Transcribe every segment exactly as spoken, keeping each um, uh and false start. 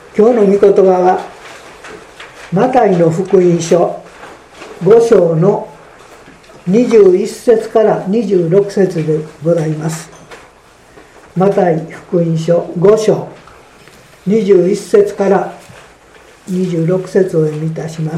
今日の御言葉はマタイの福音書ご章のにじゅういっ節からにじゅうろく節でございます。マタイ福音書ご章にじゅういっ節からにじゅうろく節を読みいたします。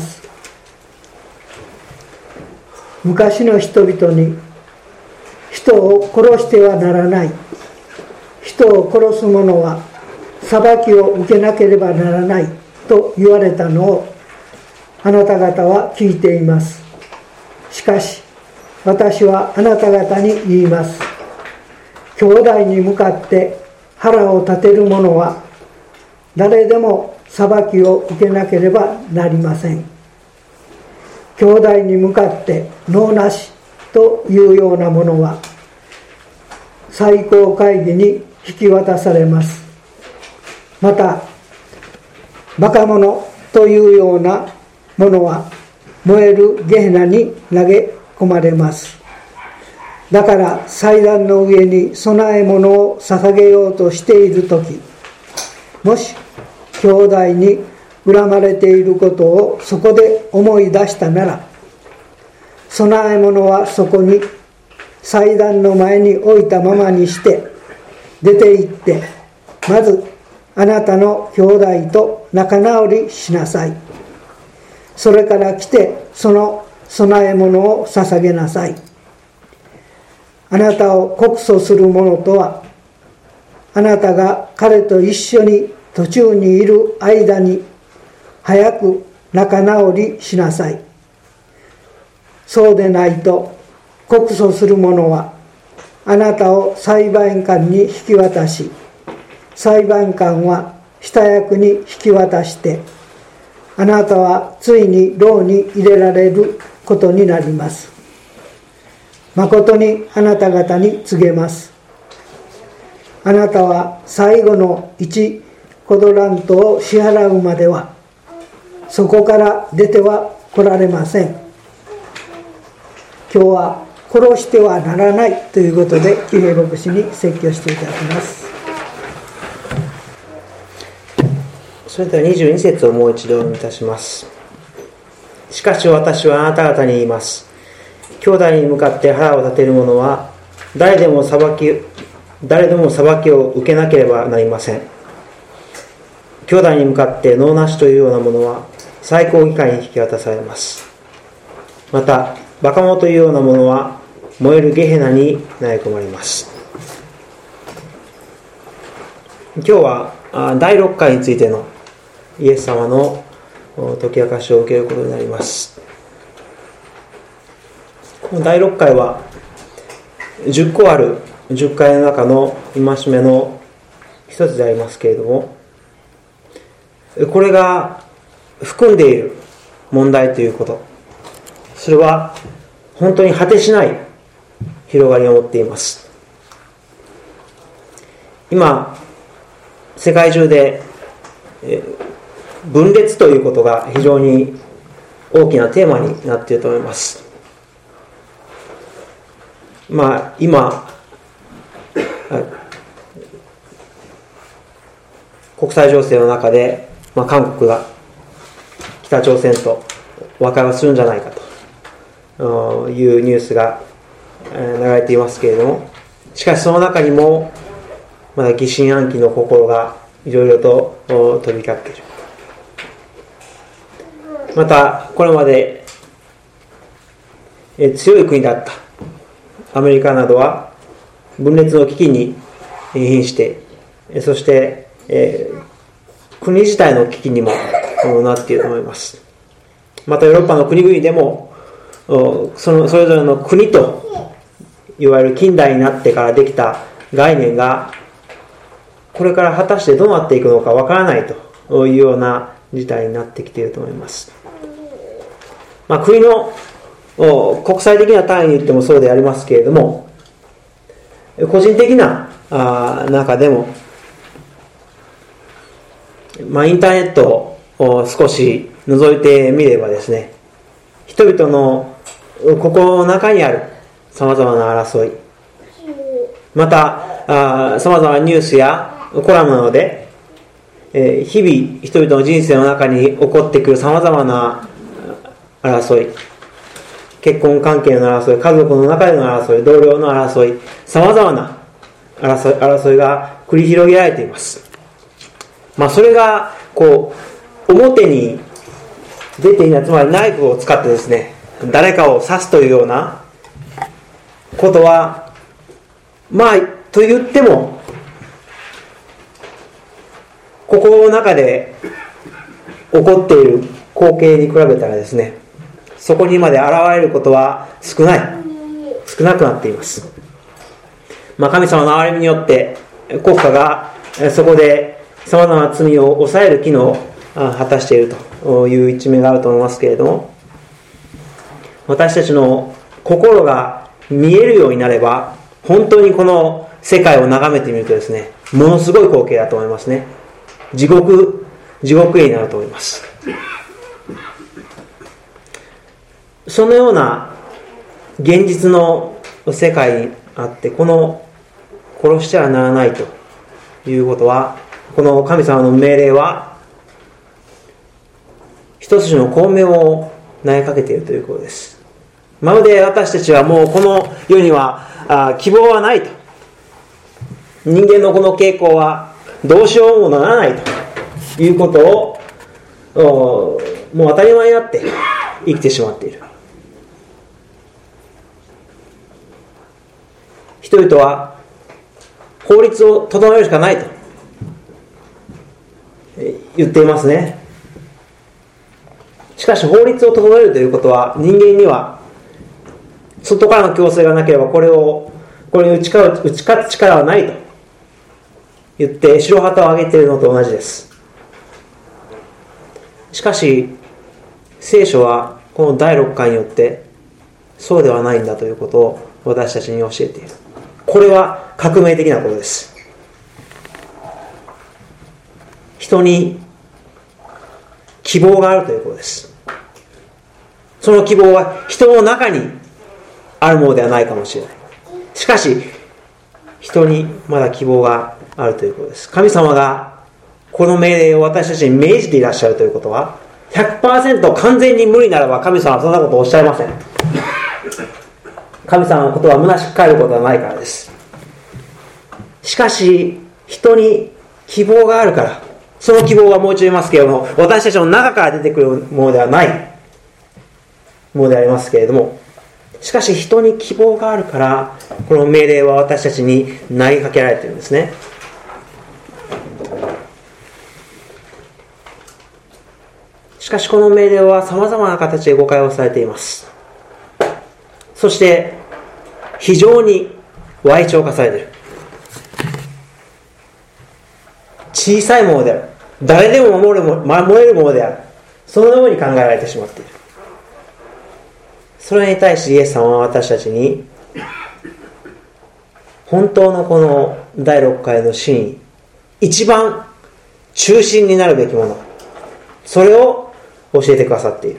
昔の人々に人を殺してはならない、人を殺す者は裁きを受けなければならないと言われたのをあなた方は聞いています。しかし私はあなた方に言います。兄弟に向かって腹を立てる者は誰でも裁きを受けなければなりません。兄弟に向かって能なしというようなものは最高会議に引き渡されます。またバカ者というようなものは燃えるゲヘナに投げ込まれます。だから祭壇の上に供え物を捧げようとしているとき、もし兄弟に恨まれていることをそこで思い出したなら、供え物はそこに祭壇の前に置いたままにして出て行って、まずあなたの兄弟と仲直りしなさい。それから来てその供え物を捧げなさい。あなたを告訴する者とは、あなたが彼と一緒に途中にいる間に早く仲直りしなさい。そうでないと告訴する者はあなたを裁判官に引き渡し、裁判官は下役に引き渡して、あなたはついに牢に入れられることになります。誠にあなた方に告げます。あなたは最後の一コドラントを支払うまではそこから出ては来られません。今日は殺してはならないということで、喜平牧師に説教していただきます。 それではにじゅうに節をもう一度お読みいたします。しかし私はあなた方に言います。兄弟に向かって腹を立てる者は誰でも裁き、誰でも裁きを受けなければなりません。兄弟に向かって能なしというようなものは最高議会に引き渡されます。またバカ者というようなものは燃えるゲヘナに投げ込まれます。今日はだいろっかいについてのイエス様の解き明かしを受けることになります。このだいろっかいはじゅっこあるじゅっかいの中の戒めの一つでありますけれども、これが含んでいる問題ということ、それは本当に果てしない広がりを持っています。今世界中で分裂ということが非常に大きなテーマになっていると思います。まあ今国際情勢の中で、まあ、韓国が北朝鮮と和解をするんじゃないかというニュースが流れていますけれども、しかしその中にもまだ疑心暗鬼の心がいろいろと飛び交っている。またこれまで強い国だったアメリカなどは分裂の危機に瀕して、そして、えー、国自体の危機にもなっていると思います。またヨーロッパの国々でもそのそれぞれの国といわゆる近代になってからできた概念がこれから果たしてどうなっていくのかわからないというような事態になってきていると思います。まあ、国の国際的な単位に言ってもそうでありますけれども、個人的な中でも、まあ、インターネットを少し覗いてみればですね、人々の心の中にあるさまざまな争い、またさまざまなニュースやコラムなどでえー、日々人々の人生の中に起こってくるさまざまな争い、結婚関係の争い、家族の中での争い、同僚の争い、さまざまな争い、争いが繰り広げられています。まあそれがこう表に出ていない、つまりナイフを使ってですね、誰かを刺すというようなことは、まあと言っても心の中で起こっている光景に比べたらですね、そこにまで現れることは少ない、少なくなっています。まあ、神様の憐れみによって国家がそこでさまざまな罪を抑える機能を果たしているという一面があると思いますけれども、私たちの心が見えるようになれば、本当にこの世界を眺めてみるとですね、ものすごい光景だと思いますね。地獄、地獄絵になると思います。そのような現実の世界にあって、この殺してはならないということは、この神様の命令は一筋の光明を投げかけているということです。まるで私たちはもうこの世にはあ希望はないと、人間のこの傾向はどうしようもならないということをもう当たり前になって生きてしまっている。人々は法律を整えるしかないと言っていますね。しかし法律を整えるということは、人間には外からの強制がなければこれをこれに打ち勝つ、打ち勝つ力はないと言って白旗を上げているのと同じです。しかし聖書はこのだいろっかいによってそうではないんだということを私たちに教えている。これは革命的なことです。人に希望があるということです。その希望は人の中にあるものではないかもしれない。しかし人にまだ希望があるということです。神様がこの命令を私たちに命じていらっしゃるということは ひゃくパーセント 完全に無理ならば神様はそんなことをおっしゃいません。神様のことは虚しく帰ることはないからです。しかし人に希望があるから、その希望はもう一度言いますけれども、私たちの中から出てくるものではないものでありますけれども、しかし人に希望があるからこの命令は私たちに投げかけられているんですね。しかしこの命令はさまざまな形で誤解をされています。そして非常に歪聴化されている。小さいものである、誰でも守れる、守れるものである、そのように考えられてしまっている。それに対してイエス様は私たちに本当のこのだいろっかいの真意、一番中心になるべきもの、それを教えてくださっている。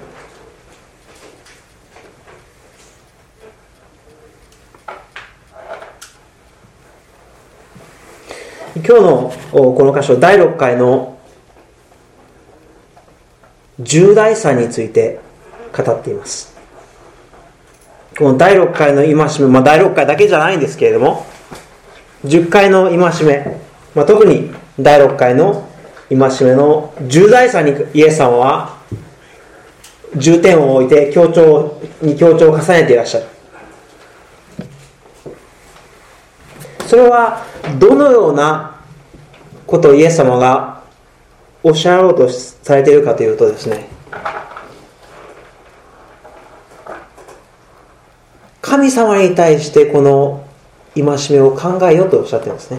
今日のこの箇所だいろっかいの重大さについて語っています。このだいろっかいの戒め、まあ、だいろっかいだけじゃないんですけれども、じゅっかいの戒め、まあ、特にだいろっかいの戒めの重大さにイエス様は重点を置いて強調に強調を重ねていらっしゃる。それはどのようなことをイエス様がおっしゃろうとされているかというとですね、神様に対してこの戒めを考えようとおっしゃっているんですね。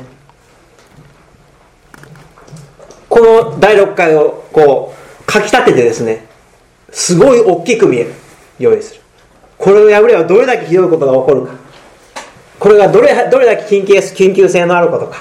このだいろっかいをこう書き立ててですね、すごい大きく見えるようにする。これを破ればどれだけひどいことが起こるか、これがどれ、どれだけ緊急、緊急性のあることか、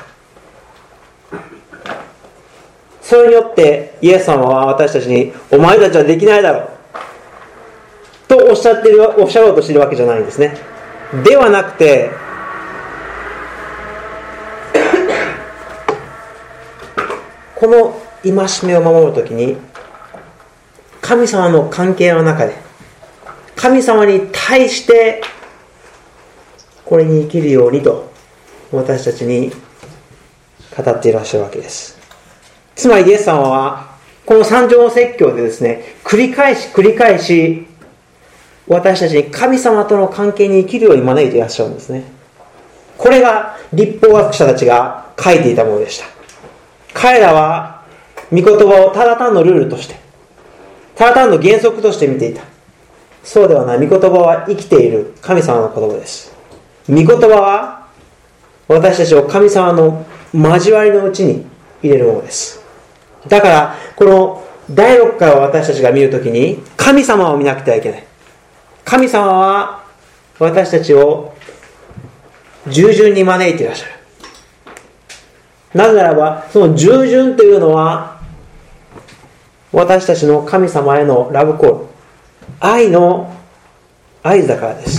それによってイエス様は私たちにお前たちはできないだろうとおっしゃっている、おっしゃろうとしているわけじゃないんですね。ではなくて、この戒めを守るときに、神様の関係の中で神様に対してこれに生きるようにと私たちに語っていらっしゃるわけです。つまりイエス様はこの三条の説教でですね、繰り返し繰り返し私たちに神様との関係に生きるように招いていらっしゃるんですね。これが律法学者たちが書いていたものでした。彼らは御言葉をただ単のルールとして、ただ単の原則として見ていた。そうではない。御言葉は生きている神様の言葉です。御言葉は私たちを神様の交わりのうちに入れるものです。だからこのだいろっかいを私たちが見るときに神様を見なくてはいけない。神様は私たちを従順に招いていらっしゃる。なぜならばその従順というのは私たちの神様へのラブコール、愛の合図だからです。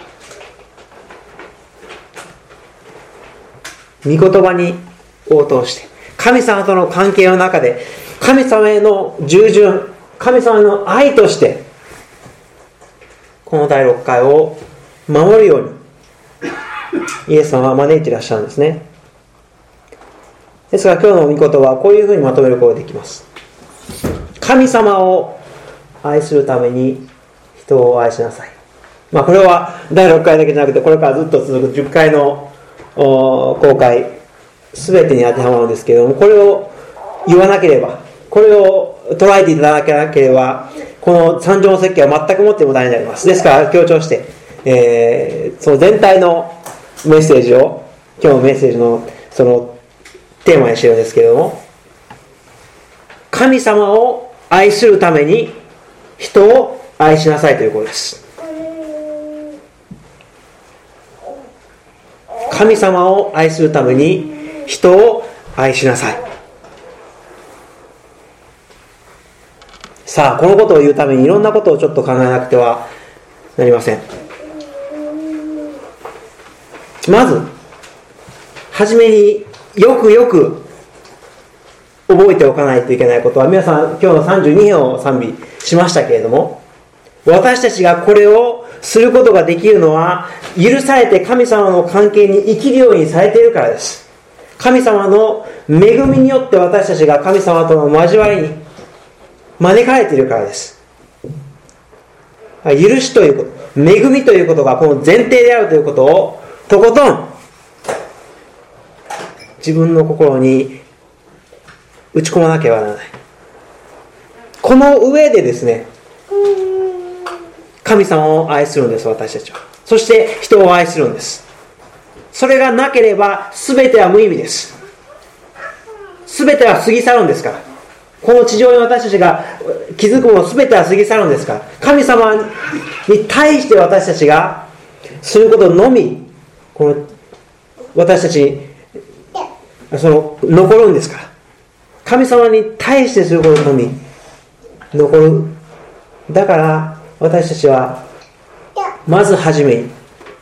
御言葉に応答して神様との関係の中で神様への従順、神様への愛としてこのだいろっかいを守るようにイエス様は招いていらっしゃるんですね。ですから今日の御言葉はこういうふうにまとめることができます。神様を愛するために人を愛しなさい。まあこれはだいろっかいだけじゃなくてこれからずっと続くじゅっかいの公開全てに当てはまるんですけれども、これを言わなければ、これを捉えていただけなければこの三条の説教は全くもって無駄になります。ですから強調して、えー、その全体のメッセージを今日のメッセージのそのテーマにしているんですけれども、神様を愛するために人を愛しなさいということです。神様を愛するために人を愛しなさい。さあこのことを言うためにいろんなことをちょっと考えなくてはなりません。まずはじめによくよく覚えておかないといけないことは、皆さん今日のさんじゅうに編を賛美しましたけれども、私たちがこれをすることができるのは許されて神様の関係に生きるようにされているからです。神様の恵みによって私たちが神様との交わりに招かれているからです。許しということ、恵みということがこの前提であるということをとことん自分の心に打ち込まなければならない。この上でですね、神様を愛するんです、私たちは。そして人を愛するんです。それがなければ全ては無意味です。全ては過ぎ去るんですから。この地上に私たちが気づくもの全ては過ぎ去るんですから、神様に対して私たちがすることのみこの私たちにその残るんですから、神様に対してすることのみ残る。だから私たちはまずはじめに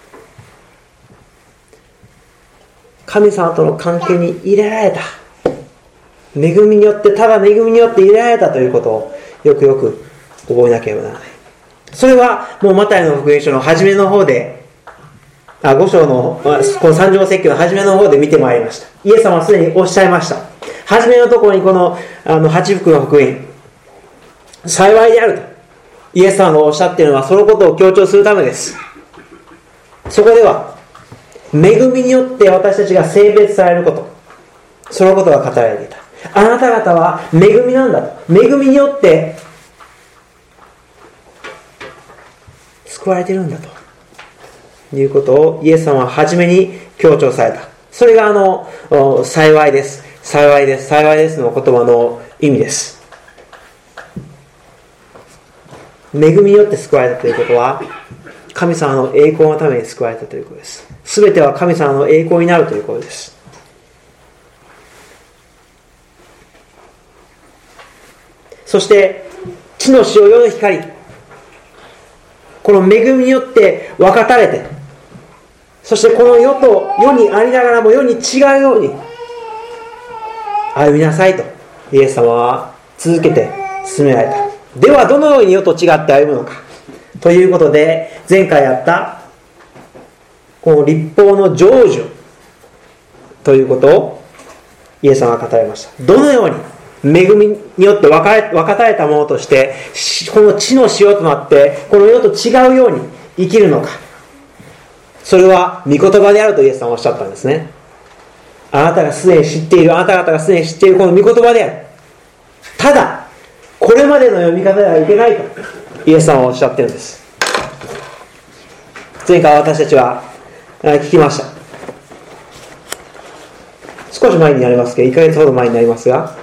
神様との関係に入れられた、恵みによって、ただ恵みによって入れられたということをよくよく覚えなければならない。それはもうマタイの福音書の初めの方で、あご章のこの三条説教の初めの方で見てまいりました。イエス様はすでにおっしゃいました。初めのところにこのあの八福の福音、幸いであるとイエス様がおっしゃっているのはそのことを強調するためです。そこでは恵みによって私たちが聖別されること、そのことが語られていた。あなた方は恵みなんだと、恵みによって救われているんだということをイエス様は初めに強調された。それがあの幸いです、幸いです、幸いですの言葉の意味です。恵みによって救われたということは神様の栄光のために救われたということです。すべては神様の栄光になるということです。そして地の塩世の光、この恵みによって分かたれて、そしてこの世と世にありながらも世に違うように歩みなさいとイエス様は続けて進められた。ではどのように世と違って歩むのかということで、前回やったこの律法の成就ということをイエス様が語りました。どのように恵みによって分かれ、分かたれたものとしてこの地の塩となってこの世と違うように生きるのか、それは御言葉であるとイエス様はおっしゃったんですね。あなたがすでに知っている、あなた方がすでに知っているこの御言葉である。ただこれまでの読み方ではいけないとイエス様はおっしゃっているんです。前回私たちは聞きました。少し前になりますけど、いっかげつほど前になりますが、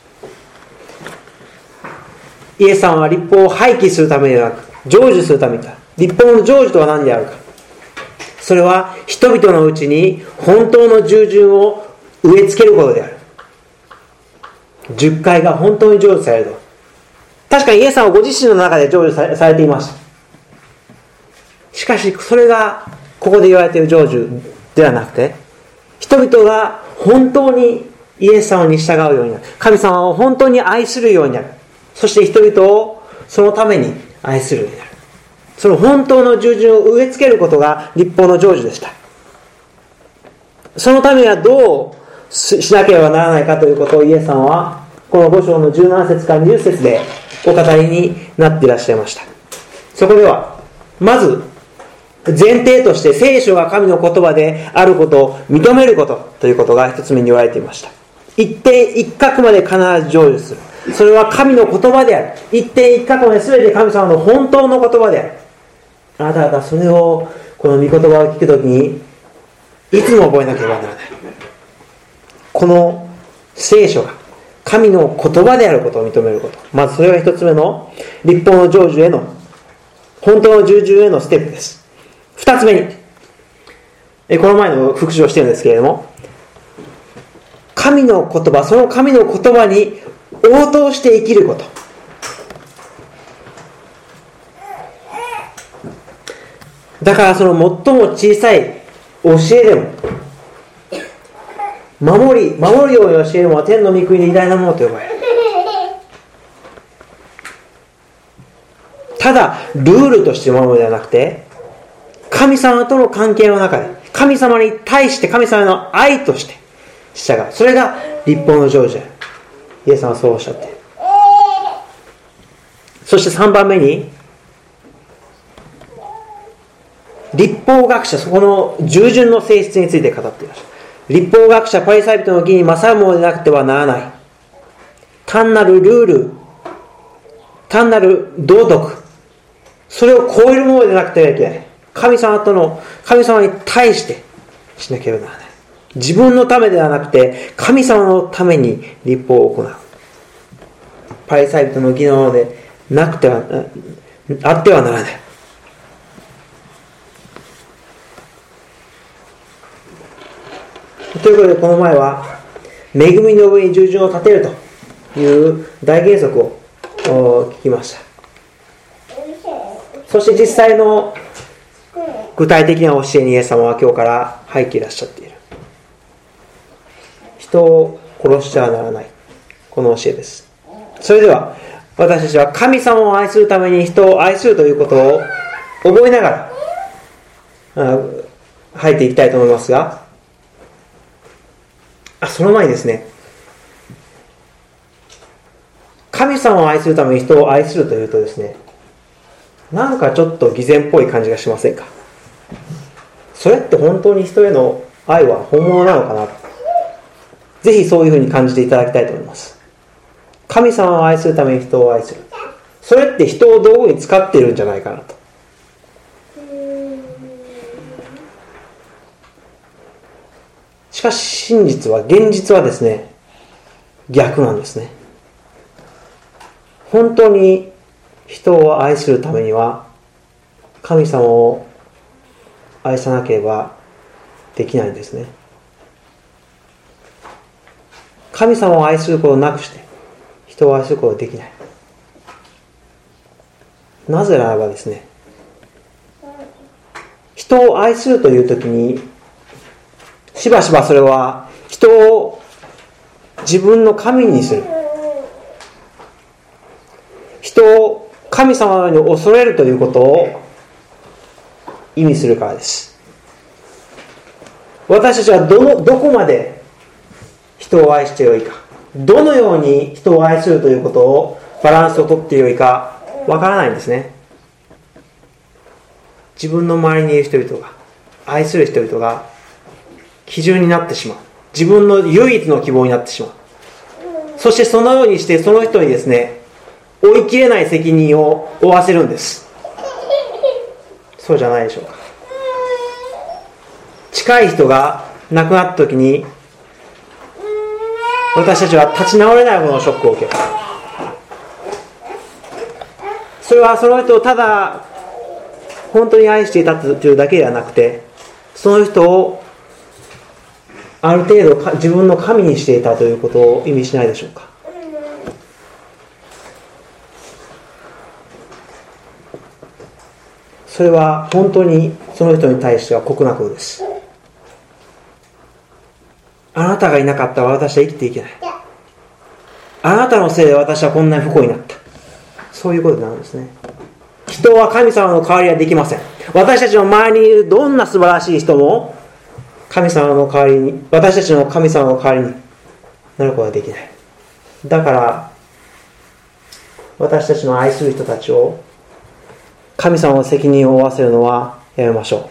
イエス様は律法を廃棄するためではなく成就するためだ。律法の成就とは何であるか。それは人々のうちに本当の従順を植え付けることである。十戒が本当に成就されると。確かにイエス様はご自身の中で成就されていました。しかしそれがここで言われている成就ではなくて、人々が本当にイエス様に従うようになる。神様を本当に愛するようになる。そして人々をそのために愛するようになる。その本当の従順を植え付けることが律法の成就でした。そのためにはどうしなければならないかということをイエス様はこのご章のじゅうなな節からにじゅっ節でお語りになっていらっしゃいました。そこではまず前提として聖書が神の言葉であることを認めることということが一つ目に言われていました。一点一角まで必ず成就する。それは神の言葉である。一点一角まで全て神様の本当の言葉である。あなた方はそれをこの御言葉を聞くときにいつも覚えなければならない。この聖書が神の言葉であることを認めること。まずそれが一つ目の律法の成就への本当の従順へのステップです。二つ目に、この前の復習をしているんですけれども、神の言葉、その神の言葉に応答して生きること。だからその最も小さい教えでも守り、守るように教えるのは天の御国で偉大なものと呼ばれる。ただルールとして守るのではなくて、神様との関係の中で神様に対して神様の愛として従う。それが律法の成就である。イエス様はそうおっしゃっている。そしてさんばんめに、律法学者、そこの従順の性質について語っています。律法学者パリサイ人の義に勝るものでなくてはならない。単なるルール、単なる道徳、それを超えるものでなくてはいけない。神様との、神様に対してしなければならない。自分のためではなくて神様のために律法を行う。パリサイ人の義のものでなくてはあってはならない。ということでこの前は恵みの上に従順を立てるという大原則を聞きました。そして実際の具体的な教えにイエス様は今日から入っていらっしゃっている。人を殺しちゃならない、この教えです。それでは私たちは神様を愛するために人を愛するということを覚えながら入っていきたいと思いますが、あその前にですね、神様を愛するために人を愛するというとですね、なんかちょっと偽善っぽい感じがしませんか？それって本当に人への愛は本物なのかな？ぜひそういうふうに感じていただきたいと思います。神様を愛するために人を愛する、それって人を道具に使っているんじゃないかなと。しかし真実は、現実はですね、逆なんですね。本当に人を愛するためには神様を愛さなければできないんですね。神様を愛することなくして人を愛することはできない。なぜならばですね、人を愛するというときにしばしばそれは人を自分の神にする、 人を神様のように恐れるということを意味するからです。私たちはどの、どこまで人を愛してよいか、どのように人を愛するということをバランスをとってよいかわからないんですね。自分の周りにいる人々が、愛する人々が基準になってしまう。自分の唯一の希望になってしまう。そしてそのようにしてその人にですね、負いきれない責任を負わせるんです。そうじゃないでしょうか。近い人が亡くなった時に私たちは立ち直れないほどのショックを受ける。それはその人をただ本当に愛していたというだけではなくて、その人をある程度自分の神にしていたということを意味しないでしょうか。それは本当にその人に対しては酷なことです。あなたがいなかったら私は生きていけない。あなたのせいで私はこんなに不幸になった。そういうことなんですね。人は神様の代わりはできません。私たちの周りにいるどんな素晴らしい人も神様の代わりに、私たちの神様の代わりになることはできない。だから私たちの愛する人たちを神様の責任を負わせるのはやめましょう。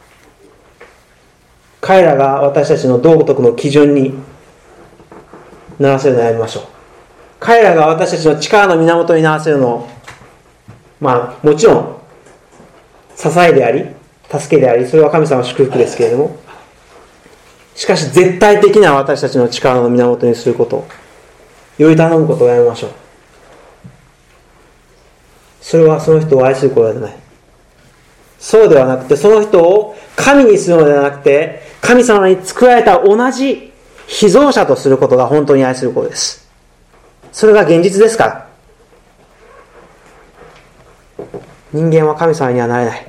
彼らが私たちの道徳の基準にならせるのをやめましょう。彼らが私たちの力の源にならせるのを、まあもちろん支えであり助けであり、それは神様の祝福ですけれども、しかし絶対的な私たちの力の源にすることを、より頼むことをやめましょう。それはその人を愛することではない。そうではなくて、その人を神にするのではなくて、神様に作られた同じ被造者とすることが本当に愛することです。それが現実ですから。人間は神様にはなれない。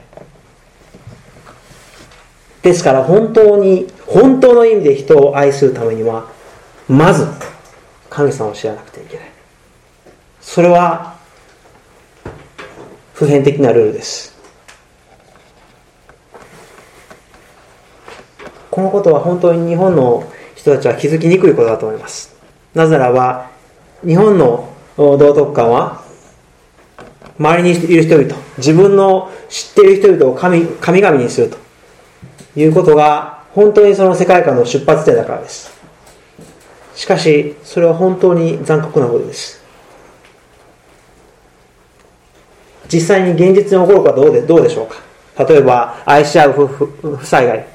ですから本当に本当の意味で人を愛するためには、まず神様を知らなくてはいけない。それは普遍的なルールです。このことは本当に日本の人たちは気づきにくいことだと思います。なぜならば日本の道徳観は周りにいる人々、自分の知っている人々を 神, 神々にするということが本当にその世界観の出発点だからです。しかしそれは本当に残酷なことです。実際に現実に起こるかどう で, どうでしょうか。例えば愛し合う夫婦夫妻がいる。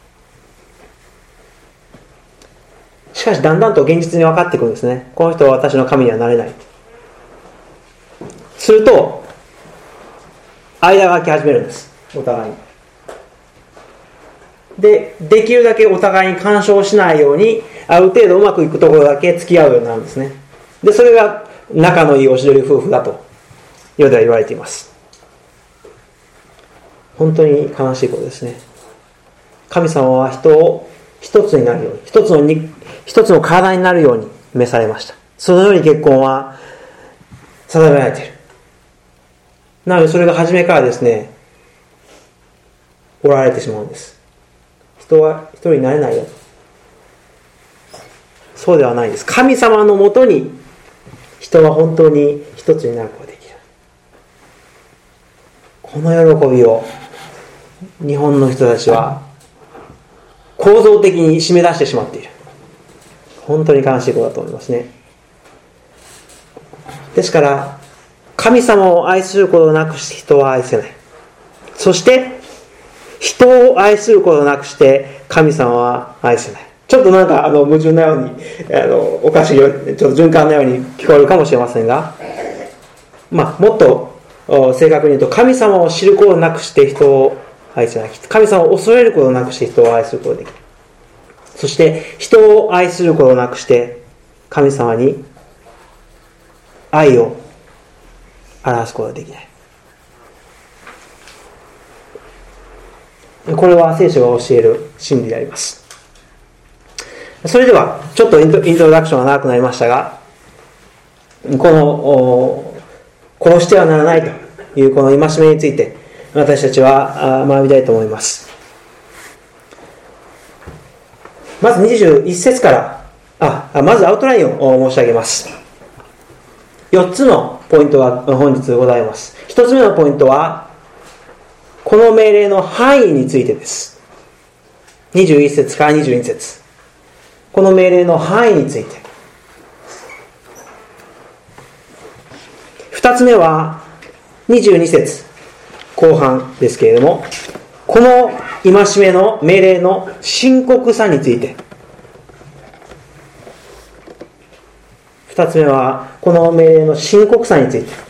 しかしだんだんと現実に分かってくるんですね。この人は私の神にはなれない。すると間が空き始めるんです、お互いに。で、できるだけお互いに干渉しないように、ある程度うまくいくところだけ付き合うようになるんですね。で、それが仲のいいおしどり夫婦だと世では言われています。本当に悲しいことですね。神様は人を一つになるように、一つのに一つの体になるように召されました。そのように結婚は定められている。なのでそれが初めからですね、おられてしまうんです。人は一人になれないよ。そうではないです。神様のもとに人は本当に一つになることができる。この喜びを日本の人たちは構造的に締め出してしまっている。本当に悲しいことだと思いますね。ですから神様を愛することなくして人は愛せない。そして人を愛することなくして神様は愛せない。ちょっとなんかあの矛盾のようにあのおかしいよ、ちょっと循環のように聞こえるかもしれませんが、まあもっと正確に言うと、神様を知ることなくして人を愛せない。神様を恐れることなくして人を愛することができる。そして人を愛することなくして神様に愛を表すことができない。これは聖書が教える真理であります。それではちょっとイントロダクションが長くなりましたが、この殺してはならないというこの戒めについて私たちは学びたいと思います。まずにじゅういち節からあまずアウトラインを申し上げます。よっつのポイントが本日ございます。ひとつめのポイントはこの命令の範囲についてです。にじゅういち節からにじゅうに節、この命令の範囲について。ふたつめはにじゅうに節後半ですけれども、この戒めの命令の深刻さについて。ふたつめはこの命令の深刻さについて。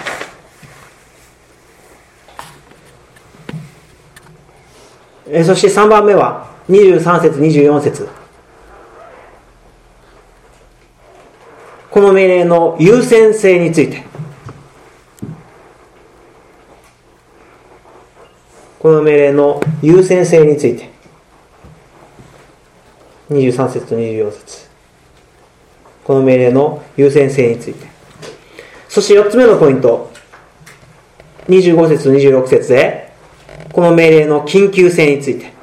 えそしてさんばんめはにじゅうさん節にじゅうよん節、この命令の優先性について。この命令の優先性について。にじゅうさん節とにじゅうよん節、この命令の優先性について。そしてよっつめのポイント、にじゅうご節とにじゅうろく節でこの命令の緊急性について。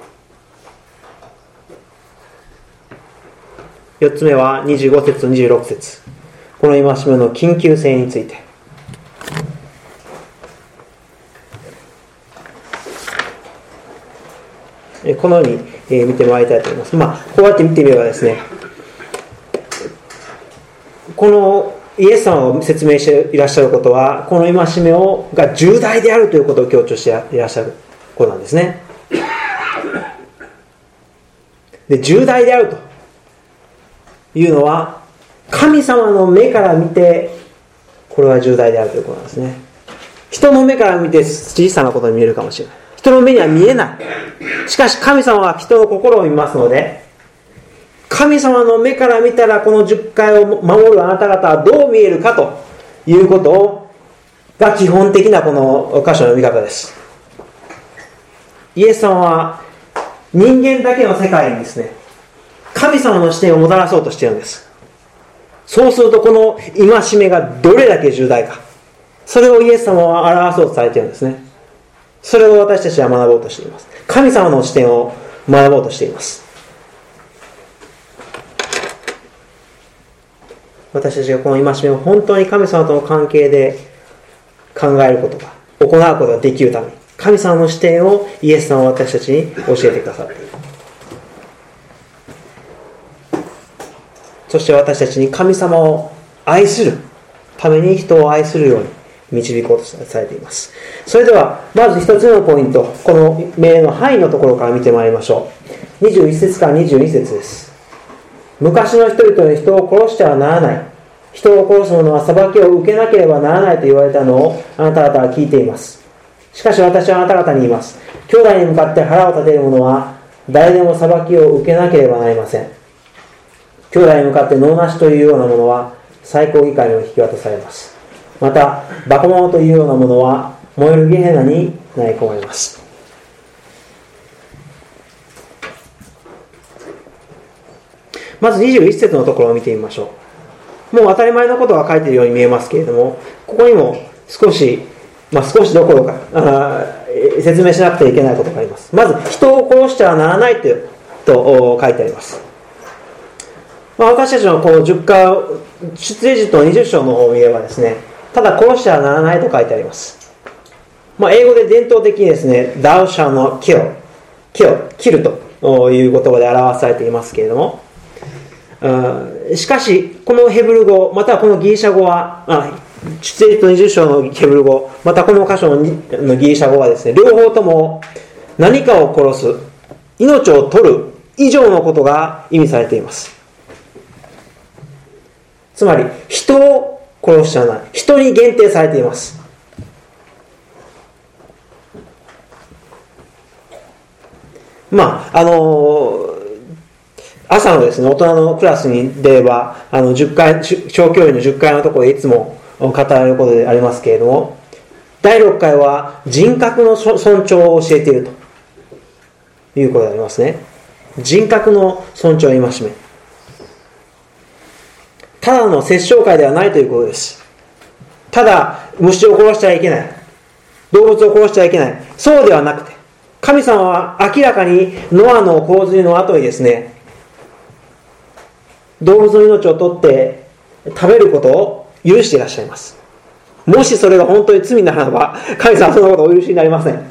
よっつめはにじゅうご節とにじゅうろく節、この戒めの緊急性について。このように見てまいりたいと思います。まあ、こうやって見てみればですね、このイエス様を説明していらっしゃることは、この戒めをが重大であるということを強調していらっしゃることなんですね。で、重大であるというのは、神様の目から見てこれは重大であるということなんですね。人の目から見て小さなことに見えるかもしれない。人の目には見えない。しかし神様は人の心を見ますので、神様の目から見たらこの十戒を守るあなた方はどう見えるかということをが基本的なこの箇所の見方です。イエス様は人間だけの世界にですね、神様の視点をもたらそうとしているんです。そうするとこの戒めがどれだけ重大か、それをイエス様は表そうとされているんですね。それを私たちは学ぼうとしています。神様の視点を学ぼうとしています。私たちがこの戒めを本当に神様との関係で考えることが、行うことができるために、神様の視点をイエス様は私たちに教えてくださっている。そして私たちに神様を愛するために人を愛するように導こうとされています。それではまず一つ目のポイント、この命令の範囲のところから見てまいりましょう。にじゅういち節からにじゅうに節です。昔の人々に人を殺してはならない、人を殺す者は裁きを受けなければならないと言われたのをあなた方は聞いています。しかし私はあなた方に言います。兄弟に向かって腹を立てる者は誰でも裁きを受けなければなりません。兄弟に向かって能なしというようなものは最高議会に引き渡されます。またバカ者というようなものは燃えるゲヘナに投げ込まれます。まずにじゅういち節のところを見てみましょう。もう当たり前のことが書いているように見えますけれども、ここにも少し、まあ、少しどころかあ説明しなくてはいけないことがあります。まず人を殺してはならないと、と書いてあります。まあ、私たちのこのじゅっか出エジプトのにじゅっ章の方を見ればですね、ただ殺してはならないと書いてあります。まあ、英語で伝統的にですね Thou shalt not kill kill 切るという言葉で表されていますけれども、しかしこのヘブル語またはこのギリシャ語は出エジプトにじゅっ章のヘブル語またこの箇所のギリシャ語はですね、両方とも何かを殺す、命を取る以上のことが意味されています。つまり人を殺しちゃない、人に限定されています。まああの朝のですね大人のクラスにではあのじゅっかい小教員のじゅっかいのところでいつも語られることでありますけれども、だいろっかいは人格の尊重を教えているということでありますね。人格の尊重を戒め、ただの殺生会ではないということです。 ただ虫を殺しちゃいけない、動物を殺しちゃいけない、そうではなくて、神様は明らかにノアの洪水の後にですね、動物の命を取って食べることを許していらっしゃいます。もしそれが本当に罪ならば、神様はそのことをお許しになりません。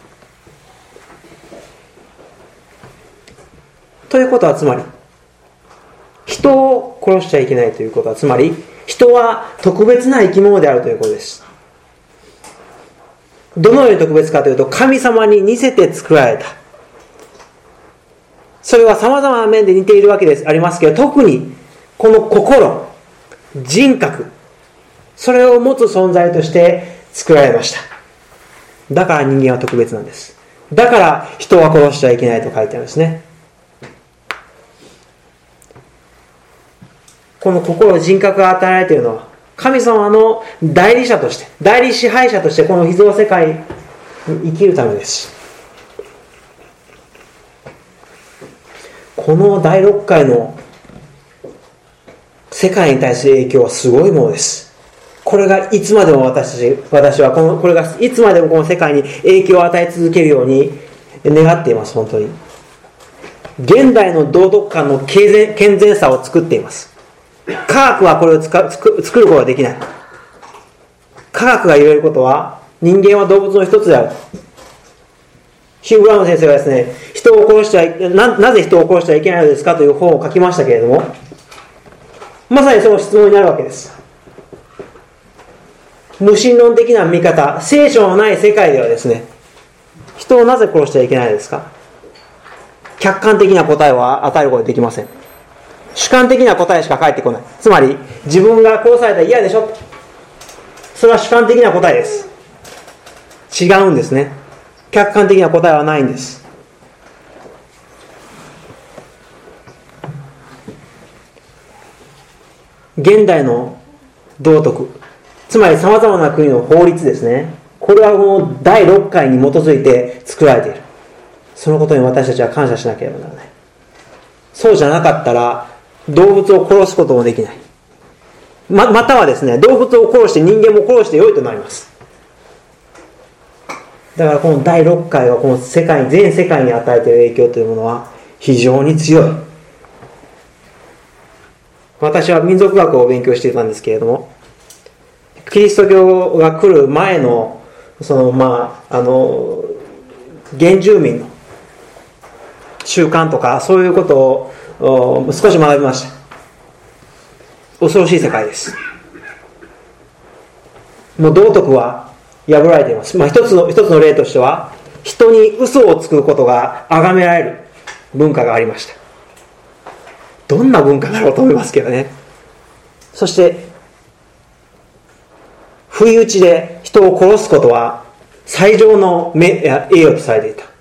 ということは、つまり人を殺しちゃいけないということは、つまり人は特別な生き物であるということです。どのように特別かというと、神様に似せて作られた。それは様々な面で似ているわけですありますけど、特にこの心、人格、それを持つ存在として作られました。だから人間は特別なんです。だから人は殺しちゃいけないと書いてあるんですね。この心、人格が与えられているのは、神様の代理者として、代理支配者としてこの被造世界に生きるためです。このだいろっかいの世界に対する影響はすごいものです。これがいつまでも私たち、私はこの、これがいつまでもこの世界に影響を与え続けるように願っています。本当に現代の道徳観の健全さを作っています。科学はこれを作ることができない。科学が言えることは、人間は動物の一つである。ヒュー・ブラウン先生がですね、人を殺しては な, なぜ人を殺してはいけないのですかという本を書きましたけれども、まさにその質問になるわけです。無神論的な見方、聖書のない世界ではですね、人をなぜ殺してはいけないのですか？客観的な答えは与えることができません。主観的な答えしか返ってこない。つまり自分が殺されたら嫌でしょ、それは主観的な答えです。違うんですね。客観的な答えはないんです。現代の道徳、つまり様々な国の法律ですね、これはこのだいろっかいに基づいて作られている。そのことに私たちは感謝しなければならない。そうじゃなかったら動物を殺すこともできない。 ま, またはですね、動物を殺して人間も殺して良いとなります。だからこのだいろっかいはこの世界、全世界に与えている影響というものは非常に強い。私は民族学を勉強していたんですけれども、キリスト教が来る前のそのまああの原住民の習慣とかそういうことを少し学びました。恐ろしい世界です。もう道徳は破られています。まあ、一つの一つの例としては、人に嘘をつくことが崇められる文化がありました。どんな文化だろうと思いますけどね。そして不意打ちで人を殺すことは最上の栄誉とされていた。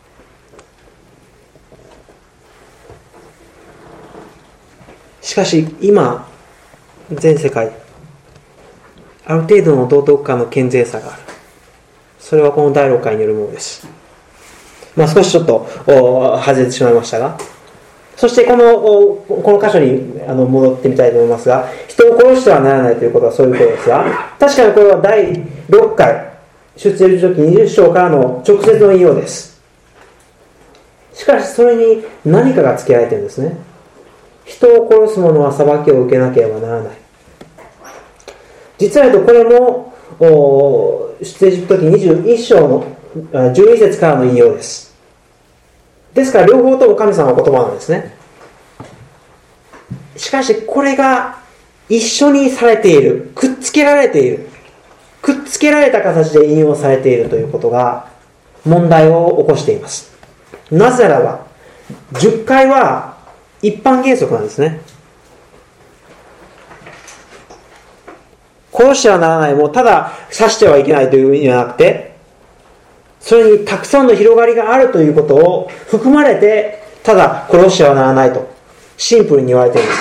しかし今全世界ある程度の道徳観の健全さがある。それはこのだいろっかいによるものです。まあ、少しちょっと外れてしまいましたが、そしてこのこの箇所にあの戻ってみたいと思いますが、人を殺してはならないということはそういうことですが、確かにこれはだいろっかい出エジプト記にじゅっ章からの直接の引用です。しかしそれに何かが付けられているんですね。人を殺す者は裁きを受けなければならない。実は言うとこれも出エジプト記にじゅういっ章のじゅうに節からの引用です。ですから両方とも神様の言葉なんですね。しかしこれが一緒にされている、くっつけられている、くっつけられた形で引用されているということが問題を起こしています。なぜならばじゅっかいは一般原則なんですね。殺してはならない、もうただ刺してはいけないという意味ではなくて、それにたくさんの広がりがあるということを含まれて、ただ殺してはならないとシンプルに言われています。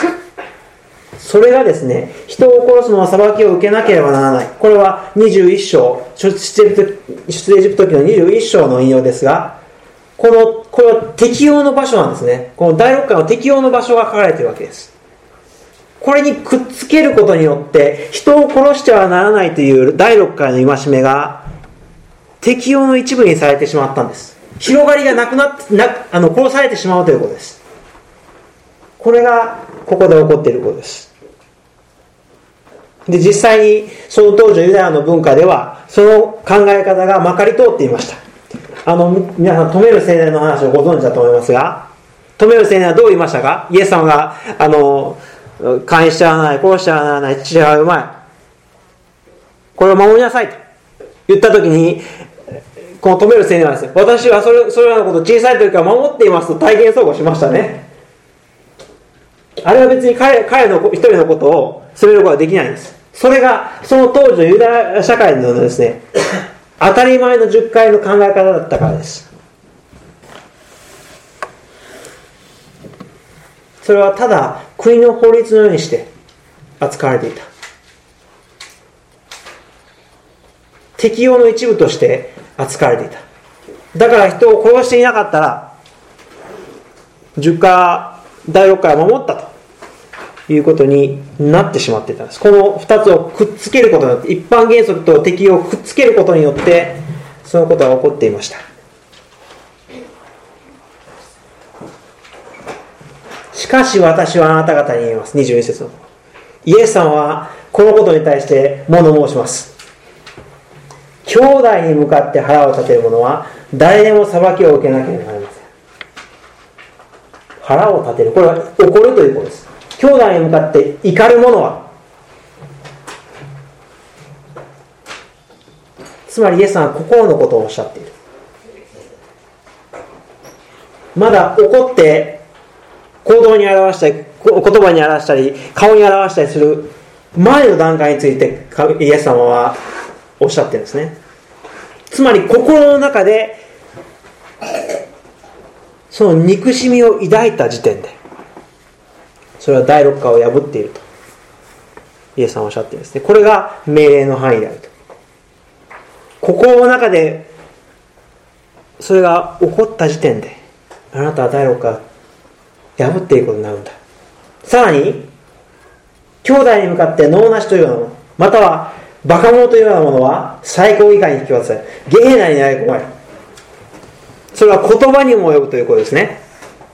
それがですね、人を殺すのは裁きを受けなければならない。これはにじゅういっ章、出エジプト記のにじゅういっ章の引用ですが、このこれは適用の場所なんですね。このだいろっかいの適用の場所が書かれているわけです。 これにくっつけることによって人を殺してはならないというだいろっかいの戒めが適用の一部にされてしまったんです。広がりがなくなってなあの殺されてしまうということです。これがここで起こっていることです。で、実際にその当時のユダヤの文化ではその考え方がまかり通っていました。あの皆さん、止める青年の話をご存知だと思いますが、止める青年はどう言いましたか？イエス様があの姦淫しちゃならない、殺しちゃならない、父親はうまい、これを守りなさいと言ったときに、この止める青年はですね、私はそれ、それらのことを小さい時から守っていますと体現相互しましたね。あれは別に彼、彼の一人のことを責めることはできないんです。それがその当時のユダヤ社会のですね、当たり前の十戒の考え方だったからです。それはただ国の法律のようにして扱われていた。適用の一部として扱われていた。だから人を殺していなかったら十戒だいろっかいを守ったということになってしまっていたんです。この二つをくっつけることによって、一般原則と適用をくっつけることによってそのことが起こっていました。しかし私はあなた方に言います。にじゅうに節のイエス様はこのことに対して物申します。兄弟に向かって腹を立てる者は誰でも裁きを受けなければなりません。腹を立てる、これは怒るということです。兄弟に向かって怒る者は、つまりイエスさんは心のことをおっしゃっている。まだ怒って行動に表したり言葉に表したり顔に表したりする前の段階についてイエス様はおっしゃってるんですね。つまり心の中でその憎しみを抱いた時点でそれは第六感を破っているとイエス様はおっしゃってるんですね。これが命令の範囲であると。心の中でそれが起こった時点であなたは第六感を破っていくことになるんだ。さらに兄弟に向かって能なしというようなもの、またはバカ者というようなものは最高議会に引き渡され、ゲヘナに投げ込まれる。それは言葉にも及ぶということですね。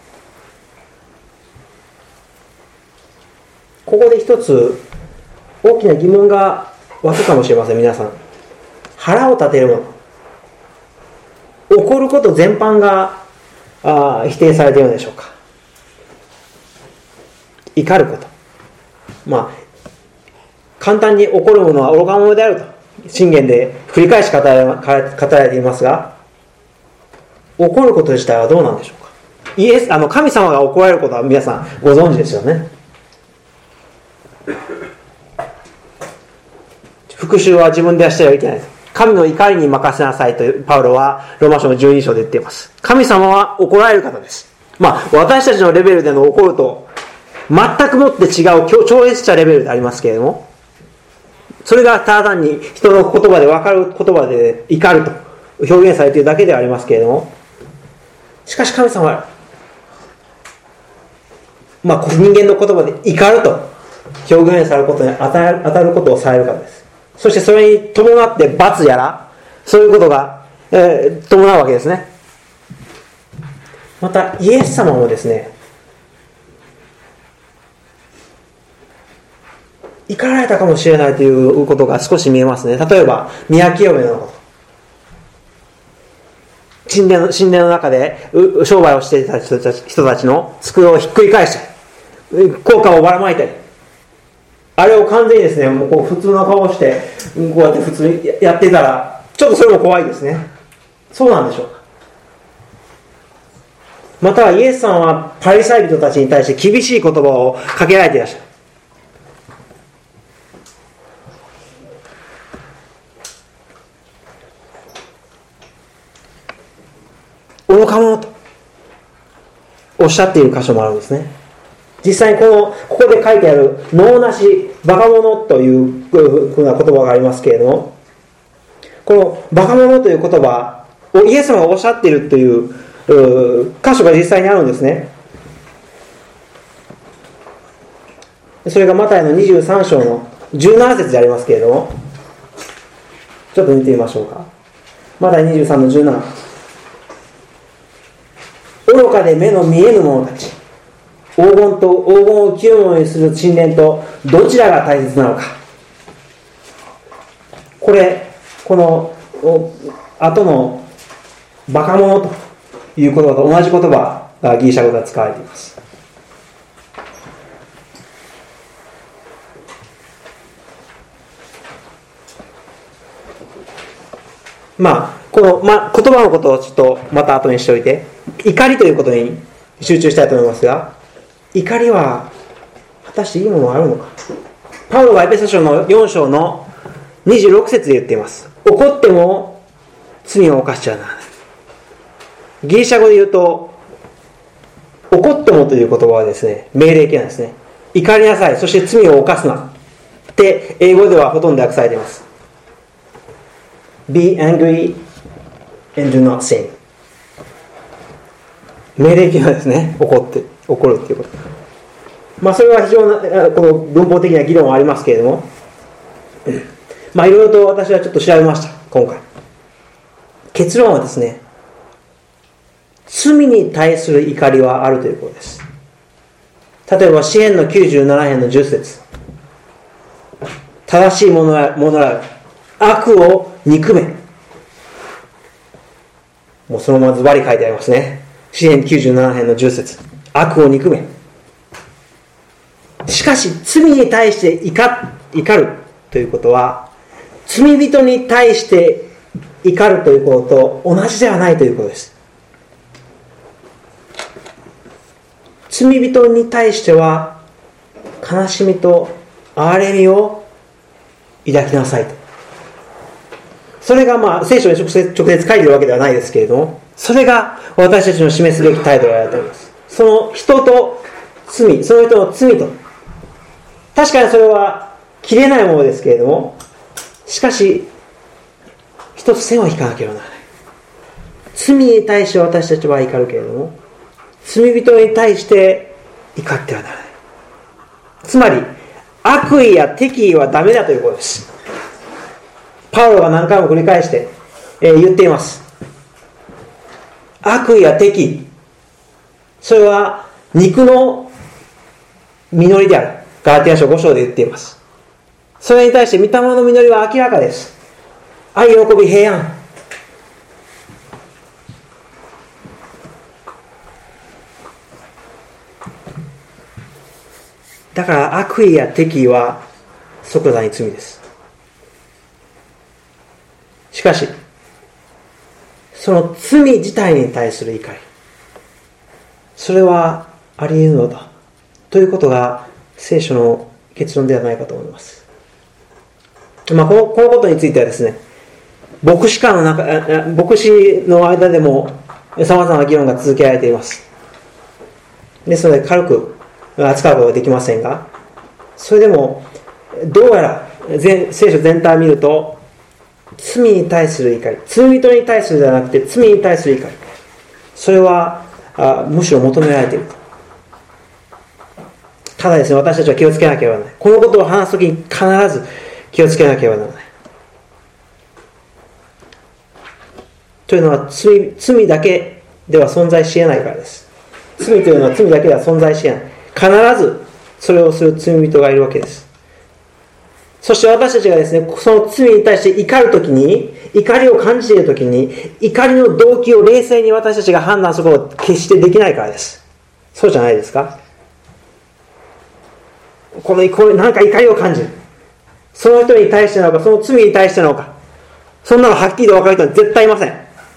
ここで一つ大きな疑問が湧くかもしれません。皆さん、腹を立てるもの、怒ること全般があ否定されているのでしょうか。怒ること、まあ簡単に怒るものは愚か者であると箴言で繰り返し語られていますが、怒ること自体はどうなんでしょうか。イエス、あの神様が怒られることは皆さんご存知ですよね。復讐は自分ではしてはいけない。神の怒りに任せなさいとパウロはローマ書のじゅうに章で言っています。神様は怒られる方です。まあ私たちのレベルでの怒ると全くもって違う超越したレベルでありますけれども、それがただ単に人の言葉で分かる言葉で怒ると表現されているだけではありますけれども、しかし神様は、まあ、人間の言葉で怒ると表現されることに当たる、当たることをされるからです。そしてそれに伴って罰やらそういうことが、えー、伴うわけですね。またイエス様もですね、怒られたかもしれないということが少し見えますね。例えば宮清めのこと、神殿の、神殿の中で商売をしていた人たち、人たちの机をひっくり返したり効果をばらまいたり、あれを完全にですね、もうこう普通の顔をしてこうやって普通にやっていたらちょっとそれも怖いですね。そうなんでしょうか。またはイエスさんはパリサイ人たちに対して厳しい言葉をかけられていらっしゃる。愚か者とおっしゃっている箇所もあるんですね。実際にこのここで書いてある能なしバカ者というふうな言葉がありますけれども、このバカ者という言葉をイエス様がおっしゃっているという箇所が実際にあるんですね。 それがマタイのにじゅうさん章のじゅうなな節でありますけれども、ちょっと見てみましょうか。マタイにじゅうさんのじゅうなな。愚かで目の見えぬ者たち、黄金と黄金を清いものにする神殿とどちらが大切なのか。これ、この後のバカ者という言葉と同じ言葉がギリシャ語で使われています。まあ、この、ま、言葉のことをちょっとまた後にしておいて、怒りということに集中したいと思いますが、怒りは果たしていいものがあるのか。パウロがエペソ書のよん章のにじゅうろく節で言っています。怒っても罪を犯しちゃならない。ギリシャ語で言うと、怒ってもという言葉はですね、命令形なんですね。怒りなさい、そして罪を犯すなって英語ではほとんど訳されています。Be angry and do not sin。 命令形なんですね。怒って怒るっていうこと。まあそれは非常なこの文法的な議論はありますけれども、まあいろいろと私はちょっと調べました今回。結論はですね、罪に対する怒りはあるということです。例えば詩編のきゅうじゅうなな編のじゅっ節、正しいものらものら悪を憎め。もうそのままズバリ書いてありますね。詩編きゅうじゅうなな編のじゅっ節、悪を憎め。しかし罪に対して怒、怒るということは、罪人に対して怒るということと同じではないということです。罪人に対しては悲しみと憐れみを抱きなさいと。それがまあ聖書に直接、直接書いているわけではないですけれども、それが私たちの示すべき態度であると思います。その人と罪、その人の罪と、確かにそれは切れないものですけれども、しかし一つ線を引かなければならない。罪に対して私たちは怒るけれども、罪人に対して怒ってはならない。つまり悪意や敵意はダメだということです。パウロが何回も繰り返して、えー、言っています。悪意や敵意、それは肉の実りである。ガラティア書ご章で言っています。それに対して御霊の実りは明らかです。愛、喜び、平安。だから悪意や敵意は即座に罪です。しかしその罪自体に対する怒り、それはあり得るのだということが聖書の結論ではないかと思います。まあ、この、このことについてはですね、牧師間の中、牧師の間でも様々な議論が続けられています。ですので軽く扱うことはできませんが、それでもどうやら全聖書全体を見ると、罪に対する怒り、罪人に対するではなくて罪に対する怒り、それはあむしろ求められていると。ただですね、私たちは気をつけなければならない。このことを話すときに必ず気をつけなければならない。というのは 罪, 罪だけでは存在し得ないからです。罪というのは罪だけでは存在し得ない。必ずそれをする罪人がいるわけです。そして私たちがですね、その罪に対して怒るときに、怒りを感じているときに、怒りの動機を冷静に私たちが判断することを決してできないからです。そうじゃないですか。この、これなんか怒りを感じる。その人に対してなのか、その罪に対してなのか、そんなのはっきりと分かる人は絶対いません。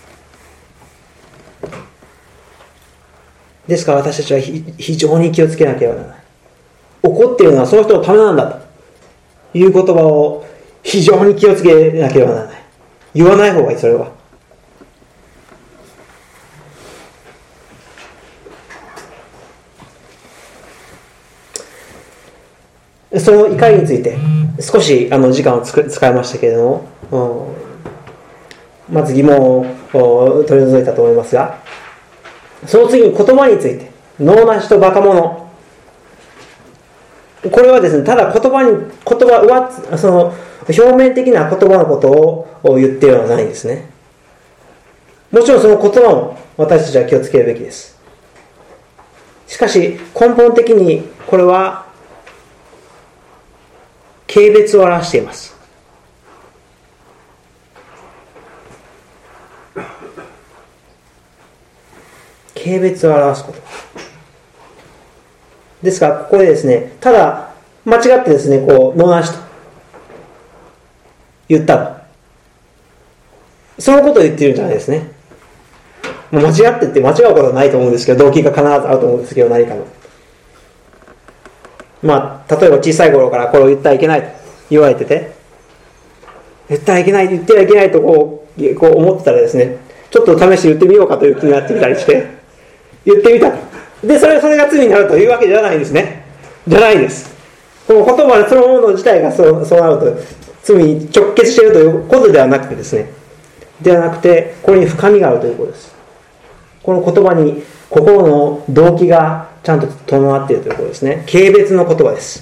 ですから私たちは非常に気をつけなければならない。怒っているのはその人のためなんだという言葉を非常に気をつけなければならない。言わない方がいい、それは。その怒りについて少しあの時間をつく使いましたけれども、まず疑問を取り除いたと思いますが、その次に言葉について、能なしとバカ者、 これはですね、ただ言葉に、言葉、上、その、表面的な言葉のことを言っているのはないんですね。もちろんその言葉も私たちは気をつけるべきです。しかし、根本的にこれは、軽蔑を表しています。軽蔑を表すこと。ですから、ここでですね、ただ、間違ってですね、こう、野なしと言ったと。そのことを言っているんじゃないですね。もう間違ってって間違うことはないと思うんですけど、動機が必ずあると思うんですけど、何かの。まあ、例えば小さい頃からこれを言ってはいけないと言われてて、言ってはいけない、言ってはいけないとこう、こう思ってたらですね、ちょっと試して言ってみようかという気になってみたりして、言ってみた。で、それ、それが罪になるというわけじゃないですね。じゃないです。この言葉そのもの自体がそう、そうなると、罪に直結しているということではなくてですね、ではなくて、これに深みがあるということです。この言葉に心の動機がちゃんと伴っているということですね。軽蔑の言葉です。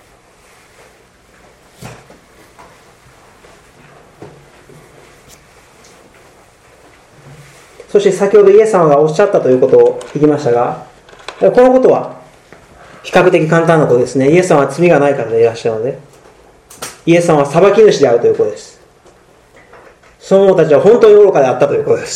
そして先ほどイエス様がおっしゃったということを聞きましたが、このことは比較的簡単なことですね。イエス様は罪がない方でいらっしゃるので、イエス様は裁き主であるということです。その者たちは本当に愚かであったということです。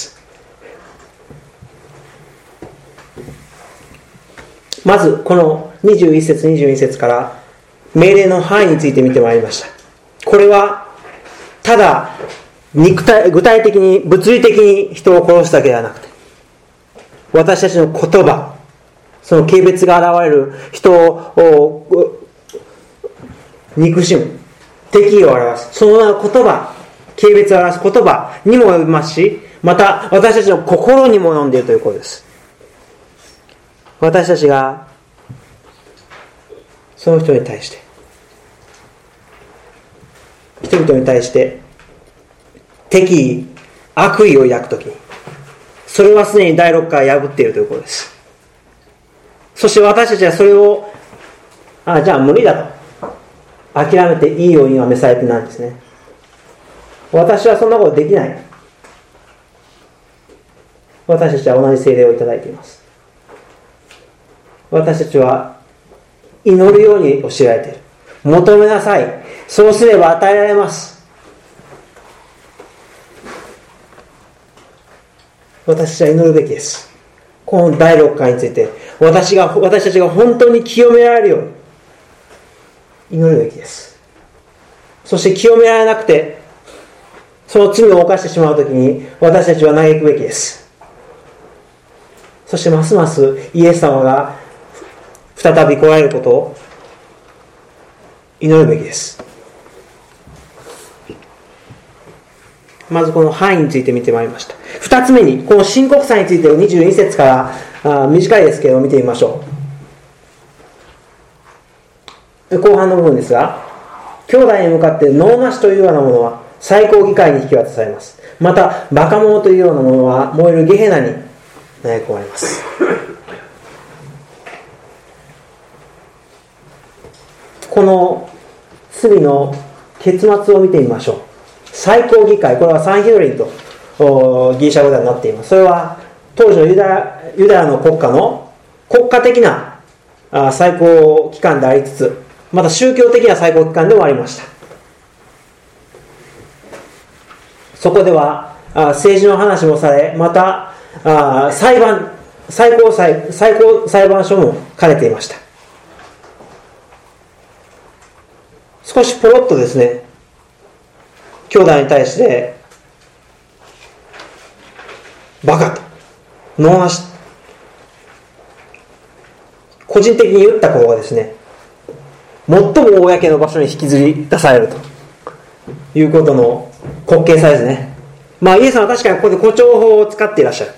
まずこのにじゅういっ節にじゅうに節から命令の範囲について見てまいりました。これはただ肉体具体的に物理的に人を殺すだけではなくて、私たちの言葉、その軽蔑が現れる人を憎しむ、敵意を表す、そのような言葉、軽蔑を表す言葉にも及びますし、また私たちの心にも及んでいるということです。私たちがその人に対して、人々に対して敵意、悪意を抱くときに、それはすでにだいろっかい破っているということです。そして私たちはそれを、あ、じゃあ無理だと諦めていいようには召されてないんですね。私はそんなことできない。私たちは同じ聖霊をいただいています。私たちは祈るように教えられている。求めなさい。そうすれば与えられます。私たちは祈るべきです。このだいろっかいについて私が私たちが本当に清められるように祈るべきです。そして清められなくてその罪を犯してしまうときに私たちは嘆くべきです。そしてますますイエス様が再び来られることを祈るべきです。まずこの範囲について見てまいりました。二つ目にこの申告祭についてをにじゅうに節からあ短いですけど見てみましょう。後半の部分ですが、兄弟に向かって能なしというようなものは最高議会に引き渡されます。またバカ者というようなものは燃えるゲヘナに投げ込まれます。この罪の結末を見てみましょう。最高議会、これはサンヒドリンとギリシャ語ではなっています。それは当時のユダヤ、ユダヤの国家の国家的な最高機関でありつつ、また宗教的な最高機関でもありました。そこでは政治の話もされ、また裁判、最高裁、最高裁判所も兼ねていました。少しポロッとですね、兄弟に対してバカと能なし、個人的に言った方がですね、最も公の場所に引きずり出されるということの滑稽さですね。まあイエス様は確かにここで誇張法を使っていらっしゃる。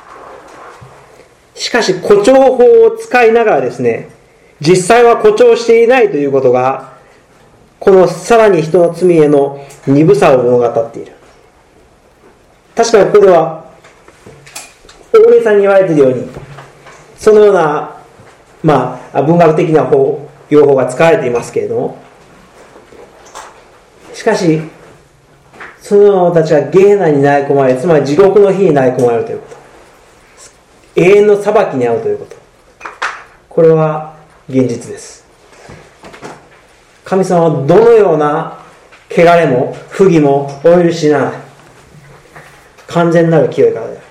しかし誇張法を使いながらですね、実際は誇張していないということが、このさらに人の罪への鈍さを物語っている。確かにここでは大げさに言われているように、そのような、まあ、文学的な方用法が使われていますけれども、しかしその者たちはゲーナに投げ込まれ、つまり地獄の火に投げ込まれるということ、永遠の裁きに遭うということ、これは現実です。神様はどのような汚れも不義もお許しにならない、完全なる清い方である。